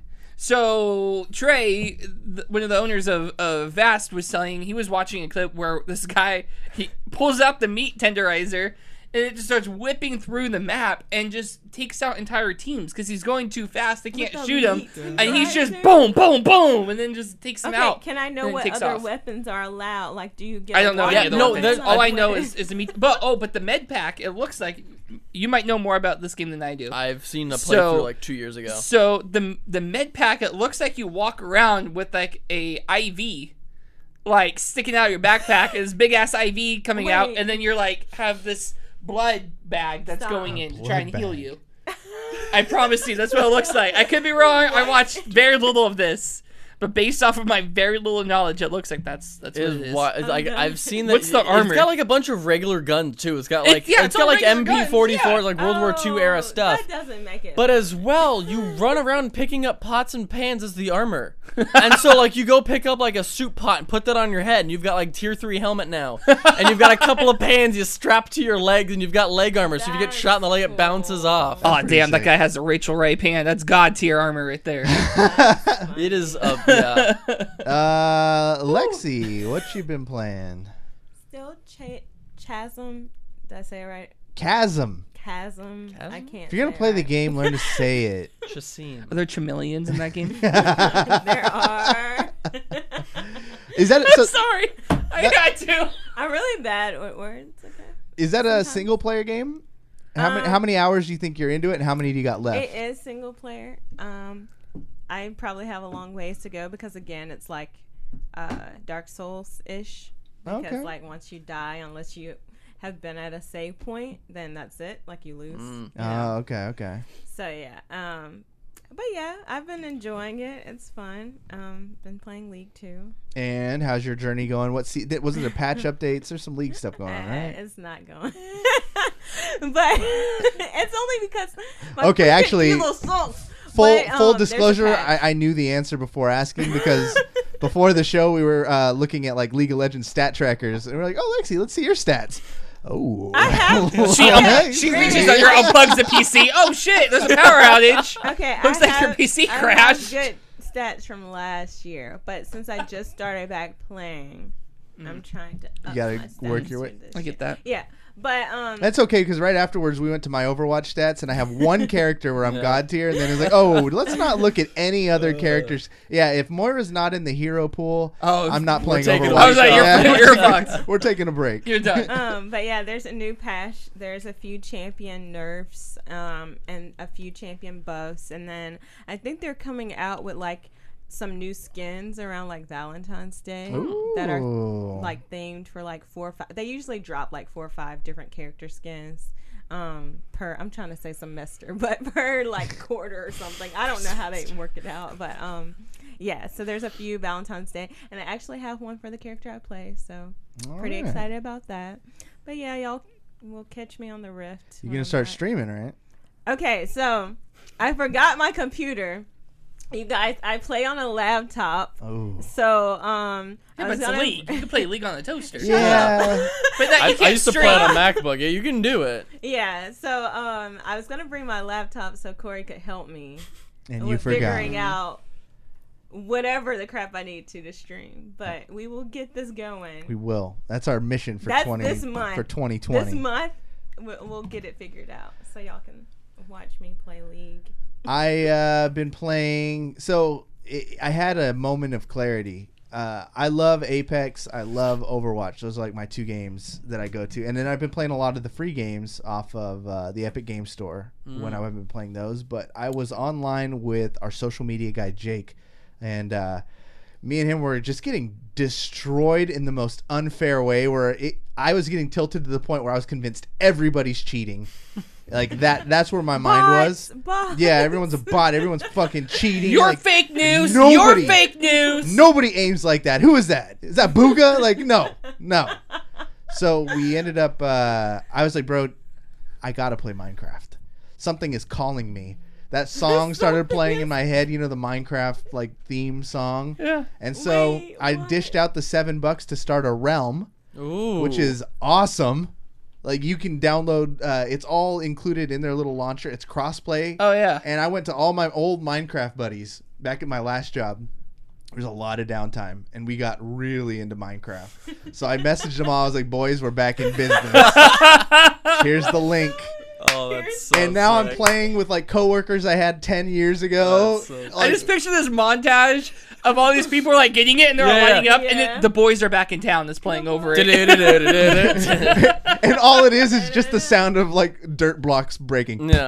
So Trey, one of the owners of Vast, was saying he was watching a clip where this guy, he pulls out the meat tenderizer and it just starts whipping through the map and just takes out entire teams because he's going too fast. They can't shoot him, and he's just boom, boom, boom, and then just takes them out. Can I know what other weapons are allowed? Like, do you get? I don't know. Yeah, no, all I know is the meat. But the med pack. It looks like you might know more about this game than I do. I've seen a playthrough like 2 years ago. So the med pack. It looks like you walk around with like a IV, like sticking out of your backpack. This big ass IV coming out, and then you're like have this blood bag that's going in to try and heal you. I promise you, that's what it looks like. I could be wrong. I watched very little of this, but based off of my very little knowledge, it looks like that's what it is. Like I've seen that. What's the armor? It's got like a bunch of regular guns too. It's got like it's got like MP44, like World War II era stuff. That doesn't make it. But as well, you run around picking up pots and pans as the armor. And so like you go pick up like a soup pot and put that on your head, and you've got like tier 3 helmet now. And you've got a couple of pans you strap to your legs, and you've got leg armor, so if you get shot in the leg, it bounces off. Oh damn, that guy has a Rachel Ray pan. That's god tier armor right there. It is yeah. Lexi, what you been playing? Still Chasm. Did I say it right? Chasm. I can't. If you're gonna play the game, learn to say it. Chassim. Are there chameleons in that game? There are. Is that? I'm sorry, I got to. I'm really bad with words. Okay. Is that a single player game? How many hours do you think you're into it, and how many do you got left? It is single player. I probably have a long ways to go because again, it's like Dark Souls ish. Because Okay. like once you die, unless you have been at a save point, then that's it. Like you lose. you know? Oh, okay. So yeah. But yeah, I've been enjoying it. It's fun. Been playing League too. And how's your journey going? Wasn't there patch updates? There's some League stuff going on, right? It's not going. But it's only because my Okay, freaking actually, evil sucks. Full But, full there's a disclosure, patch. I knew the answer before asking because before the show we were looking at like League of Legends stat trackers and we're like, oh Lexi, let's see your stats. Oh, I have- She reaches under, unplugs the PC. Oh shit! There's a power outage. Okay, Looks like your PC I crashed. have good stats from last year, but since I just started back playing, I'm trying to. Up gotta my work stats your way- for this I get shit. that. Yeah, but That's okay because right afterwards we went to my Overwatch stats and I have one character where I'm Yeah. God tier and then it's like, oh, let's not look at any other characters. Yeah, if Moira's not in the hero pool, Oh, I'm not playing taking Overwatch. a I was like, Yeah. you're fucked. We're taking a break. You're done. But yeah, there's a new patch. There's a few champion nerfs, and a few champion buffs, and then I think they're coming out with like some new skins around like Valentine's Day that are Ooh. like themed for like 4 or 5. They usually drop like 4 or 5 different character skins per. I'm trying to say semester, but per like quarter or something. I don't know how they work it out, but yeah. So there's a few Valentine's Day, and I actually have one for the character I play. So pretty Alright. excited about that. But yeah, y'all will catch me on the Rift. You're when gonna I'm start back. streaming, right? Okay, so I forgot my computer. You guys, I play on a laptop. Oh. So Yeah, I but was it's gonna- League. You can play League on the toaster. Yeah. But that, you I can't used to stream. play on a MacBook. Yeah, you can do it. Yeah, so I was gonna bring my laptop so Corey could help me And you with forgot. figuring out whatever the crap I need to stream. But we will get this going. We will. That's our mission for That's this month. for 2020. This month we'll get it figured out so y'all can watch me play League. I been playing. So I had a moment of clarity. I love Apex. I love Overwatch. Those are like my 2 games that I go to. And then I've been playing a lot of the free games off of the Epic Game Store when I've been playing those. But I was online with our social media guy, Jake. And me and him were just getting destroyed in the most unfair way where I was getting tilted to the point where I was convinced everybody's cheating. Like that's where my mind was. Bots. Yeah, everyone's a bot. Everyone's fucking cheating. You're like, fake news. nobody- You're fake news. Nobody aims like that. Who is that? Is that Booga? Like, no. So we ended up, I was like, bro, I got to play Minecraft. Something is calling me. That song started playing in my head, you know, the Minecraft like theme song. Yeah. And so Wait, I what? dished out the $7 to start a realm, Ooh. which is awesome. Like you can download, it's all included in their little launcher. It's crossplay. Oh yeah. And I went to all my old Minecraft buddies back at my last job. There's a lot of downtime, and we got really into Minecraft. So I messaged them all. I was like, boys, we're back in business. Here's the link. Oh, that's so And now I'm sick. playing with like coworkers I had 10 years ago. That's so sick. I Like, just picture this montage of all these people like getting it and they're all Yeah. lining up, and Yeah. the boys are back in town that's playing over it. and all it is just the sound of like dirt blocks breaking. Yeah.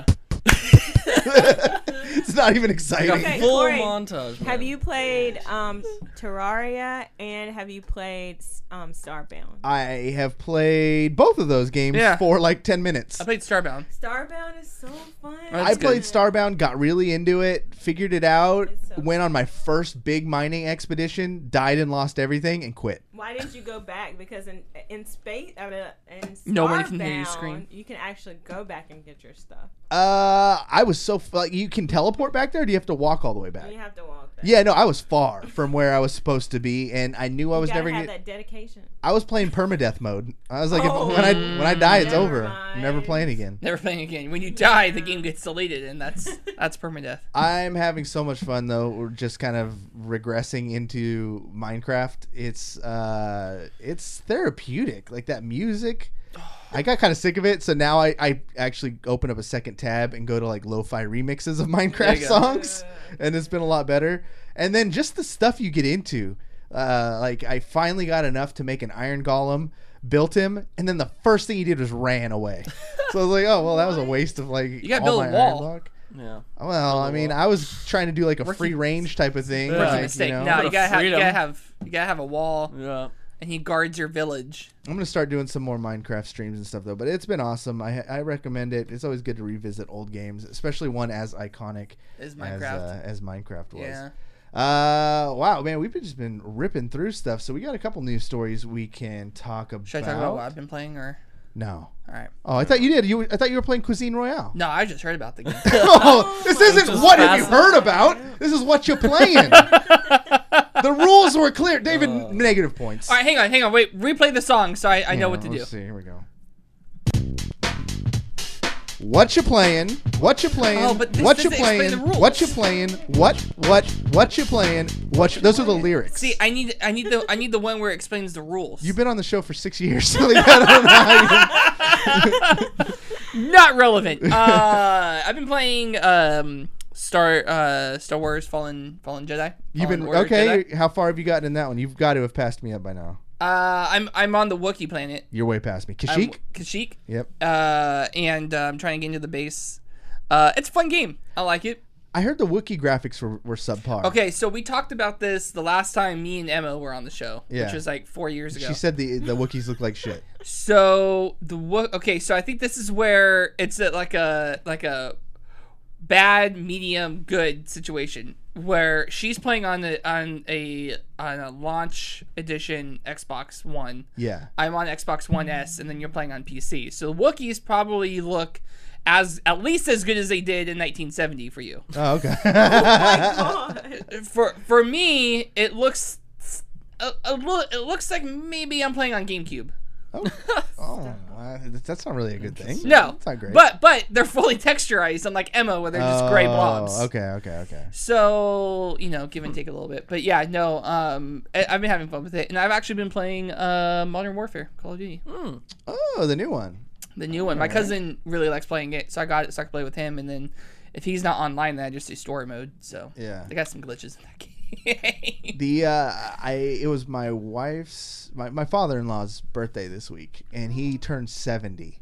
It's not even exciting. Okay, Full Corey, montage. Man. Have you played Terraria and have you played Starbound? I have played both of those games Yeah. for like 10 minutes. I played Starbound. Starbound is so fun. That's I good. played Starbound, got really into it, figured it out, It's so went on my first big mining expedition, died and lost everything, and quit. Why didn't you go back? Because in space, in Nobody can hear you Starbound, scream. you can actually go back and get your stuff. I was so like, you can teleport back there. Or do you have to walk all the way back? You have to walk back. Yeah, no, I was far from where I was supposed to be, and I knew I was you gotta never have gonna. that dedication. I was playing permadeath mode. I was like, Oh. when I die, it's Never over. mind. I'm never playing again. Never playing again. When you die, the game gets deleted, and that's permadeath. I'm having so much fun though. We're just kind of regressing into Minecraft. It's therapeutic. Like that music. I got kind of sick of it, so now I actually open up a second tab and go to like lo-fi remixes of Minecraft go. songs, and it's been a lot better. And then just the stuff you get into. Like I finally got enough to make an iron golem, built him, and then the first thing he did was ran away. So I was like, oh well, that was a waste of like gotta all build my a wall. iron block. Yeah. Well, I mean, I was trying to do like a free range type of thing. Yeah. Like, Mistake. you know, No, you gotta freedom. have a wall, Yeah. and he guards your village. I'm gonna start doing some more Minecraft streams and stuff though. But it's been awesome. I recommend it. It's always good to revisit old games, especially one as iconic Is Minecraft? as Minecraft was. Yeah. Wow, man, we've just been ripping through stuff. So we got a couple news stories we can talk about. Should I talk about what I've been playing or? No. All right. Oh, I thought you did. I thought you were playing Cuisine Royale. No, I just heard about the game. Oh, this isn't Just what have you pass- heard about. This is what you're playing. The rules were clear. David, negative points. All right, hang on. Wait, replay the song so I know what to do. Let's see. Here we go. What you playing? What you playing? Oh, but this what you doesn't explain playing? the rules. What you playing? What you playing? Those are the lyrics. See, I need the one where it explains the rules. You've been on the show for 6 years, so like, I don't know how you... Not relevant. I've been playing Star Wars Fallen Jedi. You've been Fallen Order okay. Jedi. How far have you gotten in that one? You've got to have passed me up by now. I'm on the Wookiee planet. You're way past me. Kashyyyk. Kashyyyk. Yep. And I'm trying to get into the base. It's a fun game. I like it. I heard the Wookiee graphics were subpar. Okay, so we talked about this the last time me and Emma were on the show, Yeah. which was like 4 years ago. She said the Wookiees look like shit. So so I think this is where it's like a bad, medium, good situation where she's playing on a launch edition Xbox One. Yeah. I'm on Xbox One S, and then you're playing on PC. So the Wookiees probably look at least as good as they did in 1970 for you. Oh, okay. God. For me, it looks it looks like maybe I'm playing on GameCube. That's not really a good thing. No, That's not great. But they're fully texturized, unlike Emma, where they're just gray blobs. Okay. So give and take a little bit, but yeah, no. I've been having fun with it, and I've actually been playing Modern Warfare, Call of Duty, Oh, the new one. the new one. My cousin really likes playing it, so I got it so I could play with him. And then if he's not online, then I just do story mode. So Yeah. they got some glitches in that game. It was my wife's my father-in-law's birthday this week, and he turned 70.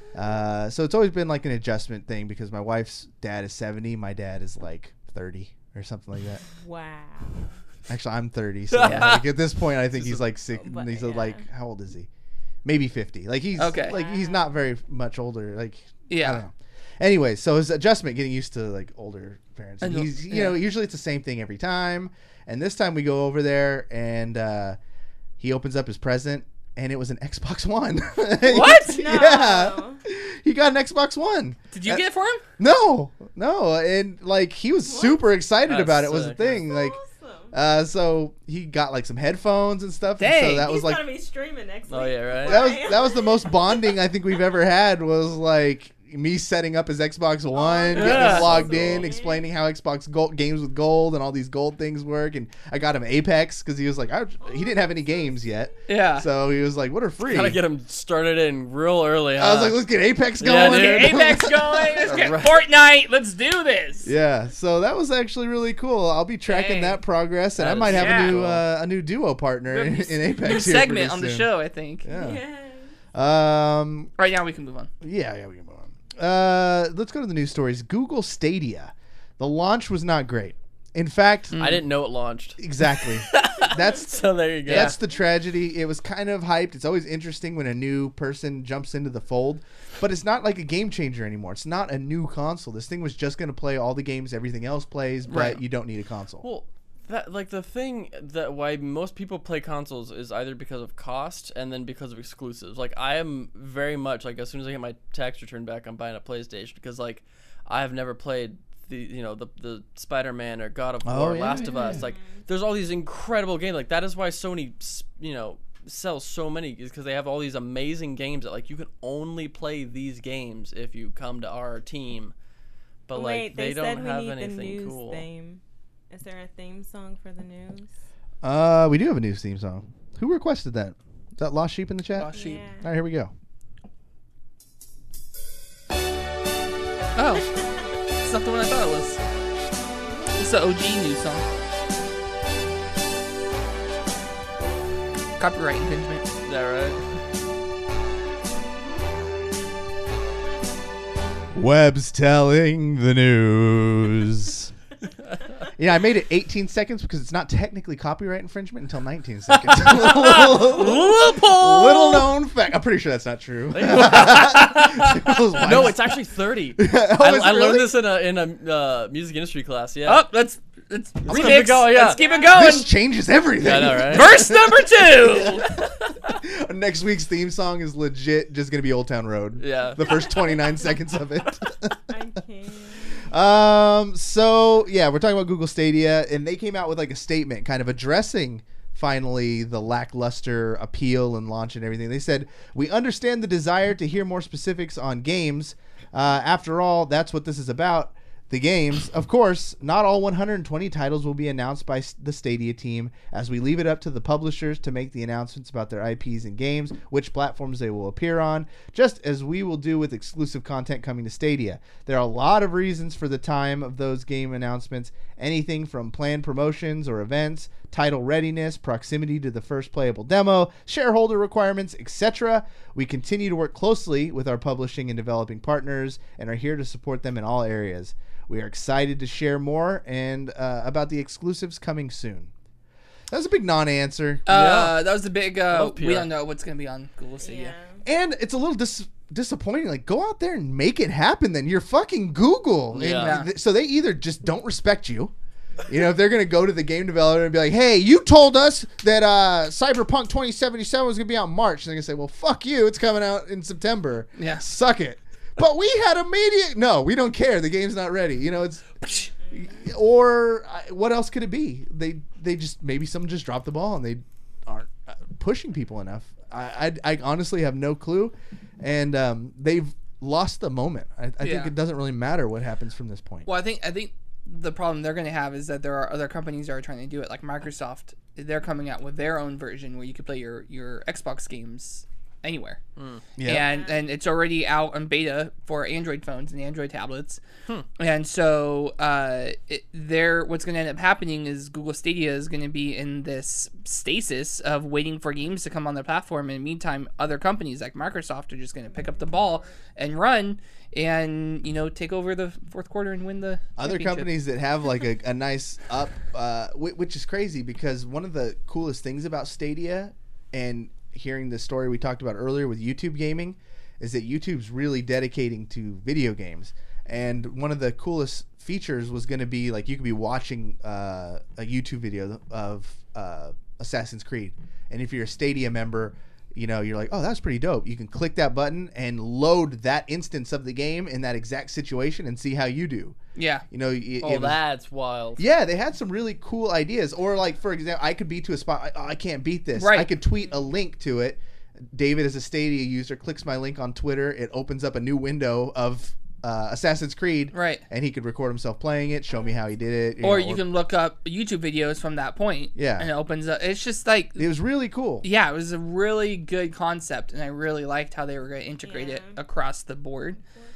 So it's always been like an adjustment thing because my wife's dad is 70, my dad is like 30 or something like that. Wow. Actually, I'm 30, so like, at this point, I think he's like sick. But, He's yeah. like, how old is he? Maybe 50. Like he's Okay. like he's not very much older. Like I Yeah. don't know. Anyway, so his adjustment, getting used to like older parents. And I know, he's yeah. usually it's the same thing every time. And this time we go over there and he opens up his present and it was an Xbox One. What? No. Yeah. He got an Xbox One. Did you get it for him? No. And like he was super excited That's about it was the sick. thing. Like Awesome. so he got like some headphones and stuff. And Dang. so that was He's like gonna be streaming next Oh, week. yeah, right? that was the most bonding I think we've ever had was like me setting up his Xbox One, getting Yeah. him logged So in, cool. explaining how Xbox Gold, games with gold and all these gold things work. And I got him Apex because he was like, he didn't have any games yet. Yeah. So he was like, what are free? Gotta get him started in real early. I was huh? like, let's get Apex Yeah, going. dude. Get Apex going. Let's get Right. Fortnite. Let's do this. Yeah, so that was actually really cool. I'll be tracking Dang. that progress, and That I might is have cool. a new duo partner in Apex. New here segment pretty on the soon. show, I think. Yeah. Yeah. Right now we can move on. Yeah, we can move on. Let's go to the news stories. Google Stadia. The launch was not great. In fact, I didn't know it launched. exactly. That's So there you go. that's the tragedy. It was kind of hyped. It's always interesting when a new person jumps into the fold, but it's not like a game changer anymore. It's not a new console. This thing was just going to play all the games everything else plays, but Right. you don't need a console. Well, that like the thing that why most people play consoles is either because of cost and then because of exclusives. Like I am very much like as soon as I get my tax return back, I'm buying a PlayStation because like I have never played the Spider-Man or God of War, Oh, yeah, Last of yeah, Us. yeah. Like there's all these incredible games. Like that is why Sony sells so many is because they have all these amazing games that like you can only play these games if you come to our team. But Wait, like they said don't we have need anything the news cool. theme. Is there a theme song for the news? We do have a new theme song. Who requested that? Is that Lost Sheep in the chat? Lost Sheep. Yeah. All right, here we go. Oh, it's not the one I thought it was. It's the OG new song. Copyright infringement. Is that right? Webb's telling the news. Yeah, I made it 18 seconds because it's not technically copyright infringement until 19 seconds. Little known fact. I'm pretty sure that's not true. No, it's actually 30. I learned this in a music industry class. Yeah. Oh, let's remix. Let's keep it going. This changes everything. I know, right? Verse number 2. Next week's theme song is legit just going to be Old Town Road. Yeah. The first 29 seconds of it. I can't. So yeah, we're talking about Google Stadia, and they came out with like a statement kind of addressing finally the lackluster appeal and launch and everything. They said, "We understand the desire to hear more specifics on games. After all, that's what this is about. The games. Of course, not all 120 titles will be announced by the Stadia team, as we leave it up to the publishers to make the announcements about their IPs and games, which platforms they will appear on, just as we will do with exclusive content coming to Stadia. There are a lot of reasons for the time of those game announcements, anything from planned promotions or events, title readiness, proximity to the first playable demo, shareholder requirements, etc. We continue to work closely with our publishing and developing partners and are here to support them in all areas. We are excited to share more and about the exclusives coming soon." That was a big non-answer. That was a big. We don't know what's going to be on Google Stadia. Yeah. And it's a little disappointing. Like, go out there and make it happen then. You're fucking Google. Yeah. And so they either just don't respect you. You know, if they're going to go to the game developer and be like, "Hey, you told us that Cyberpunk 2077 was going to be out in March." And they're going to say, "Well, fuck you. It's coming out in September. Yeah. Suck it." But we had a media. No, we don't care. The game's not ready. You know, it's. Or what else could it be? They just, maybe someone just dropped the ball and they aren't pushing people enough. I honestly have no clue, and they've lost the moment. I think it doesn't really matter what happens from this point. Well, I think the problem they're going to have is that there are other companies that are trying to do it, like Microsoft. They're coming out with their own version where you can play your Xbox games anywhere. Yeah. And it's already out on beta for Android phones and Android tablets. And so what's going to end up happening is Google Stadia is going to be in this stasis of waiting for games to come on their platform. In the meantime, other companies like Microsoft are just going to pick up the ball and run and, take over the fourth quarter and win the other companies that have like a nice up, which is crazy because one of the coolest things about Stadia and hearing the story we talked about earlier with YouTube gaming is that YouTube's really dedicating to video games, and one of the coolest features was going to be like you could be watching a YouTube video of Assassin's Creed, and if you're a Stadia member, you're like, "Oh, that's pretty dope." You can click that button and load that instance of the game in that exact situation and see how you do. Yeah. That's wild. Yeah, they had some really cool ideas. Or like, for example, I could be to a spot, I can't beat this. Right. I could tweet a link to it. David, as a Stadia user, clicks my link on Twitter. It opens up a new window of Assassin's Creed. Right. And he could record himself playing it, show me how he did it. Or you can look up YouTube videos from that point. Yeah. And it opens up. It's just like... It was really cool. Yeah, it was a really good concept, and I really liked how they were going to integrate it across the board.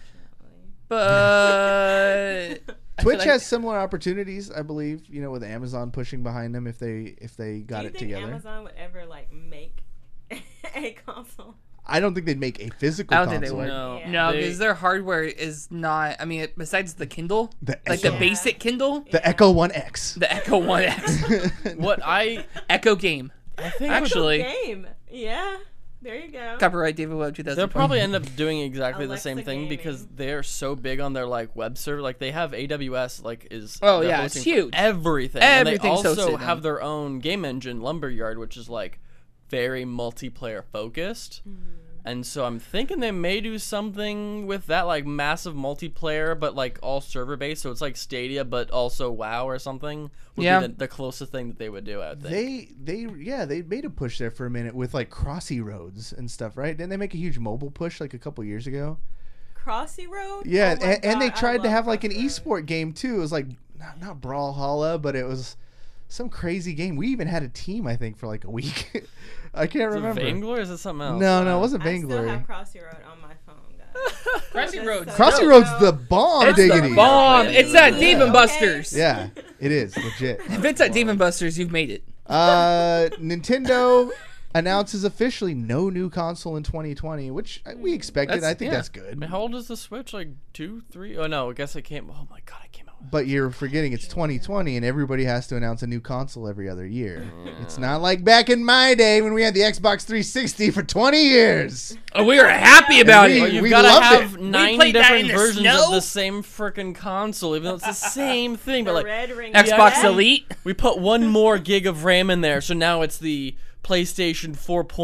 But... Twitch has similar opportunities, I believe, with Amazon pushing behind them if they got it together. Do you think Amazon would ever make a console? I don't think they'd make a physical console. I don't think they would. No, No, because their hardware is not... I mean, besides the Kindle, the basic Kindle... The Echo 1X. The Echo 1X. Echo Game. I think actually... Game. Yeah. There you go. Copyright David Webb 2020. They'll probably end up doing exactly the same thing gaming. because they're so big on their web server. Like they have AWS is it's huge. Everything. Everything's and they also hosted have their own game engine, Lumberyard, which is very multiplayer focused. And so I'm thinking they may do something with that, massive multiplayer, but all server based. So it's like Stadia, but also WoW or something. Would be the closest thing that they would do. I would think they made a push there for a minute with Crossy Roads and stuff, right? Didn't they make a huge mobile push a couple years ago? Crossy Road? Yeah, Oh and they tried to have an Crossy Road. esport game too. It was not Brawlhalla, but it was some crazy game. We even had a team, I think, for a week. I can't remember. Is it Vainglory or is it something else? No, it wasn't I Vainglory. still have Crossy Road on my phone, guys. Crossy Road's Crossy Road's the bomb, It's diggity. the bomb. It's at Dave & Buster's. Yeah, it is legit. If it's at Dave & Buster's, you've made it. Nintendo announces officially no new console in 2020, which we expected. I think that's good. I mean, how old is the Switch? Like 2, 3? Oh no, I guess it came. Oh my god, it came out. But you're forgetting it's 2020 and everybody has to announce a new console every other year. It's not like back in my day when we had the Xbox 360 for 20 years. Oh, we were happy about it. You've we got to loved have it. 90 different versions snow? of the same freaking console, even though it's the same thing. The But like red ring. Xbox Yeah. Elite. we put one more gig of RAM in there, so now it's the PlayStation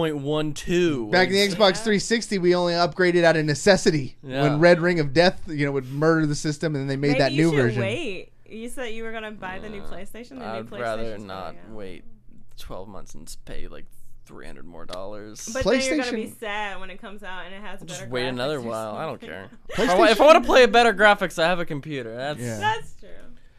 4.12. Back in the Xbox 360, we only upgraded out of necessity Yeah. when Red Ring of Death, would murder the system, and then they made that new version. Wait. You said you were gonna buy the new PlayStation. The I'd new rather PlayStation's not coming out. wait 12 months and pay like $300 more. But then you're gonna be PlayStation- sad when it comes out and it has better. Just wait another graphics or while. I don't something. care. If I want to play better graphics, I have a computer. That's Yeah. That's true.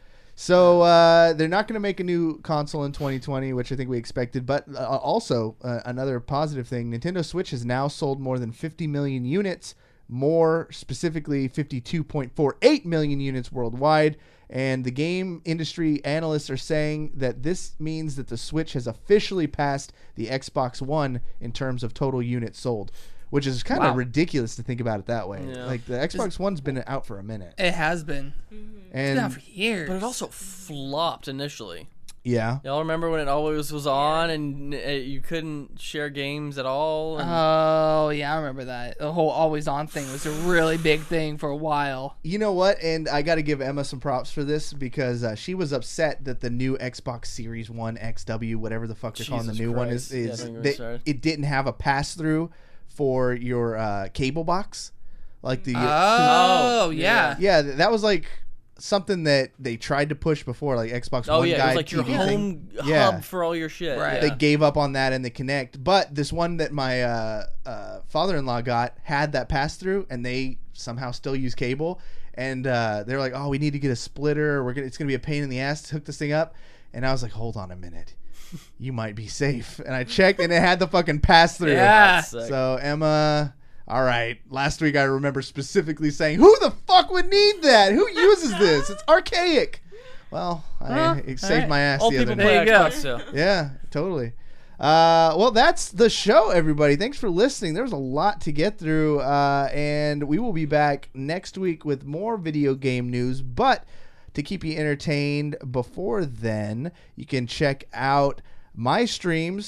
So they're not going to make a new console in 2020, which I think we expected. But also, another positive thing, Nintendo Switch has now sold more than 50 million units, more specifically 52.48 million units worldwide. And the game industry analysts are saying that this means that the Switch has officially passed the Xbox One in terms of total units sold, which is kind of ridiculous to think about it that way. Yeah. Like the Xbox One's been out for a minute. It has been. It's been out And for years. But it also flopped initially. yeah. Y'all remember when it always was on and you couldn't share games at all? And Oh, yeah, I remember that. The whole always on thing was a really big thing for a while. You know what? And I got to give Emma some props for this because she was upset that the new Xbox Series One XW, whatever the fuck they're calling the Jesus new one, Christ. is Yeah, don't get me that started. it didn't have a pass through for your cable box, like the Oh, yeah. yeah, that was like something that they tried to push before, like Xbox oh One yeah, it Guide was like your TV home thing. hub Yeah. for all your shit. Right. Yeah. They gave up on that and the Kinect, but this one that my father-in-law got had that pass through, and they somehow still use cable. And they're like, "Oh, we need to get a splitter. It's gonna be a pain in the ass to hook this thing up." And I was like, "Hold on a minute, you might be safe." And I checked, and it had the fucking pass through. Yeah. Sick. So Emma. All right. Last week I remember specifically saying, "Who the fuck would need that? Who uses this? It's archaic." Well, it saved my ass All the people other play night. There you go. Xbox too. Yeah, totally. Well, that's the show, everybody. Thanks for listening. There's a lot to get through, and we will be back next week with more video game news. But to keep you entertained before then, you can check out my streams,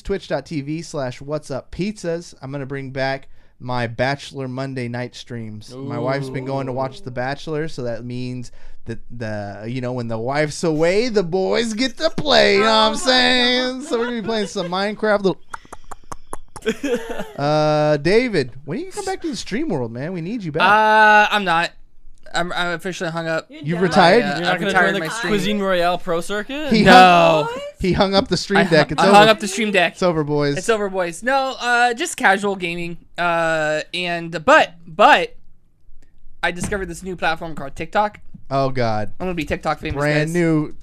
twitch.tv/whatsuppizzas. I'm going to bring back my Bachelor Monday night streams. My wife's been going to watch The Bachelor, so that means that when the wife's away, the boys get to play. You know what I'm saying? So we're gonna be playing some Minecraft. David, when are you gonna come back to the stream world, man? We need you back. I'm not. I'm officially hung up. You've retired. Yeah. You're not I've going to retired join the my stream. Cuisine Royale Pro Circuit? No. He hung up the stream deck. It's I over. hung up the stream deck. It's over, boys. It's over, boys. No, just casual gaming. But I discovered this new platform called TikTok. Oh God. I'm gonna be TikTok famous. Brand guys. new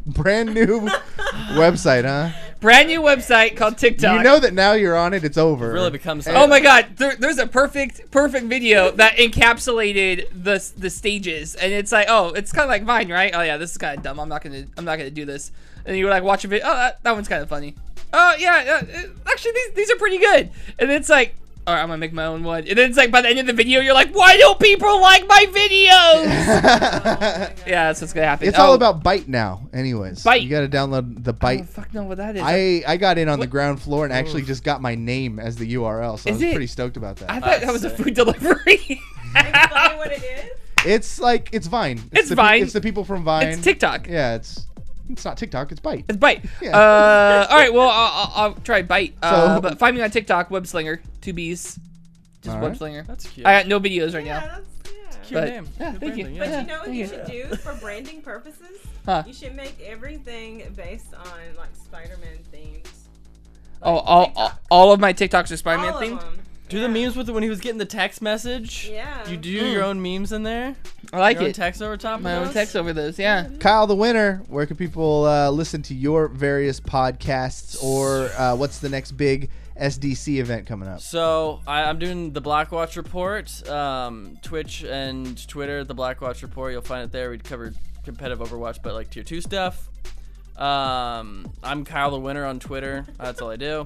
website, huh? Brand new website called TikTok. You know that now you're on it, it's over. It really becomes. Oh my God! There's a perfect video that encapsulated the stages, and it's like, oh, it's kind of like Vine, right? Oh yeah, this is kind of dumb. I'm not gonna do this. And you like watch a video. Oh, that one's kind of funny. Oh yeah, actually these are pretty good. And it's like, all right, I'm gonna make my own one. And then it's like by the end of the video, you're like, why don't people like my videos? Yeah, that's what's gonna happen. It's all about Byte now. Anyways, Byte. You got to download the I Byte. don't fuck know what that is. I got in on the ground floor and actually just got my name as the URL, so I Is was it? pretty stoked about that. I thought that was a food delivery. Explain what it is. It's Vine. It's the Vine. It's the people from Vine. It's TikTok. Yeah, it's not TikTok. It's Byte. It's Byte. Yeah. All right. Well, I'll try Byte. So- But find me on TikTok, Webslinger, 2 B's, just All right. Webslinger. That's cute. I got no videos right Yeah, now. that's Cute but- name. yeah, Good thank you. branding, But yeah. you know what you should do for branding purposes? Huh. You should make everything based on like Spider-Man themes. Oh, all of my TikToks are Spider-Man All of themed. them. Do the memes with it when he was getting the text message? Yeah. Do you do your own memes in there? I like Your own it. text over top My of own those? text over those. Yeah. Kyle the winner. Where can people listen to your various podcasts, or what's the next big SDC event coming up? So I'm doing the Blackwatch Report, Twitch and Twitter. The Blackwatch Report, you'll find it there. We covered competitive Overwatch, but like tier 2 stuff. I'm Kyle the winner on Twitter. That's all I do.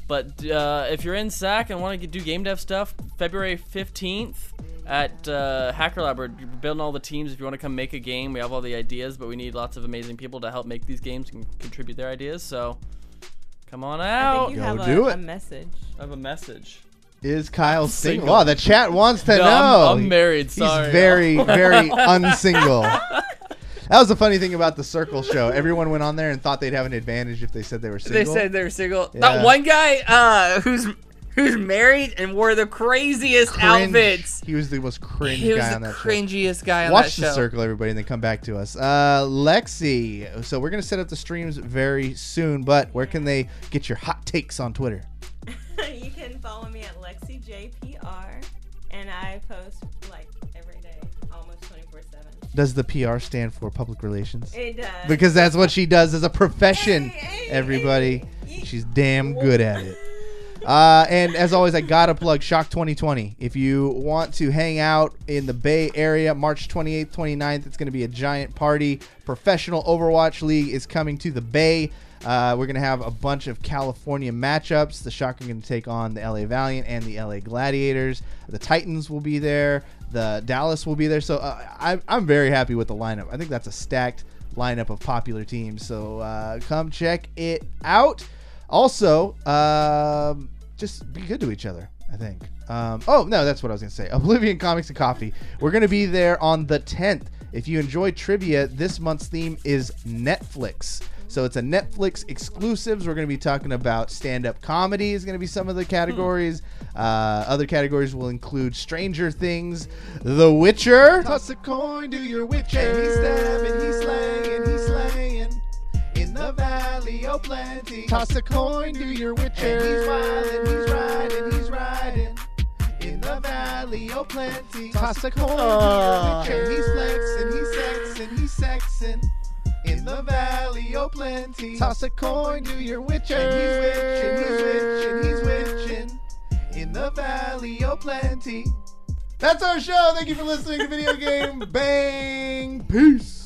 But if you're in SAC and want to do game dev stuff, February 15th at Hacker Lab, we're building all the teams. If you want to come make a game, we have all the ideas, but we need lots of amazing people to help make these games and contribute their ideas. So come on out. I think you have a message. I have a message. Is Kyle single? Oh, the chat wants to know. I'm married. Sorry. He's very, very unsingle. That was the funny thing about the Circle show. Everyone went on there and thought they'd have an advantage if they said they were single. They said they were single. Yeah. That one guy who's married and wore the craziest outfits. He was the most cringe guy on that show. He was the cringiest guy on Watch that show. Watch the Circle, everybody, and then come back to us. Lexi. So we're going to set up the streams very soon, but where can they get your hot takes on Twitter? You can follow me at LexiJPR, and I post like every day, almost 24/7. Does the PR stand for public relations? It does. Because that's what she does as a profession, everybody. She's damn good at it. And as always, I gotta plug Shock 2020. If you want to hang out in the Bay Area, March 28th, 29th, it's going to be a giant party. Professional Overwatch League is coming to the Bay. We're going to have a bunch of California matchups. The Shock are going to take on the LA Valiant and the LA Gladiators. The Titans will be there. The Dallas will be there. So I'm very happy with the lineup. I think that's a stacked lineup of popular teams. So come check it out. Also, just be good to each other, I think. Oh, no, that's what I was going to say. Oblivion Comics and Coffee. We're going to be there on the 10th. If you enjoy trivia, this month's theme is Netflix. So it's a Netflix exclusives. We're going to be talking about stand-up comedy is going to be some of the categories. Other categories will include Stranger Things, The Witcher. Toss a coin to your Witcher. And he's stabbing, he's slaying, he's slaying. In the Valley of Plenty. Toss a coin to your Witcher. And he's wildin', he's riding, he's riding. In the Valley of Plenty. Toss a coin to your Witcher. And he's flexing, he's sexing, he's sexing. In the Valley of Plenty. Toss a coin to your Witcher. And he's witching, he's witching. In the Valley of Plenty. That's our show. Thank you for listening to Video Game Bang. Peace.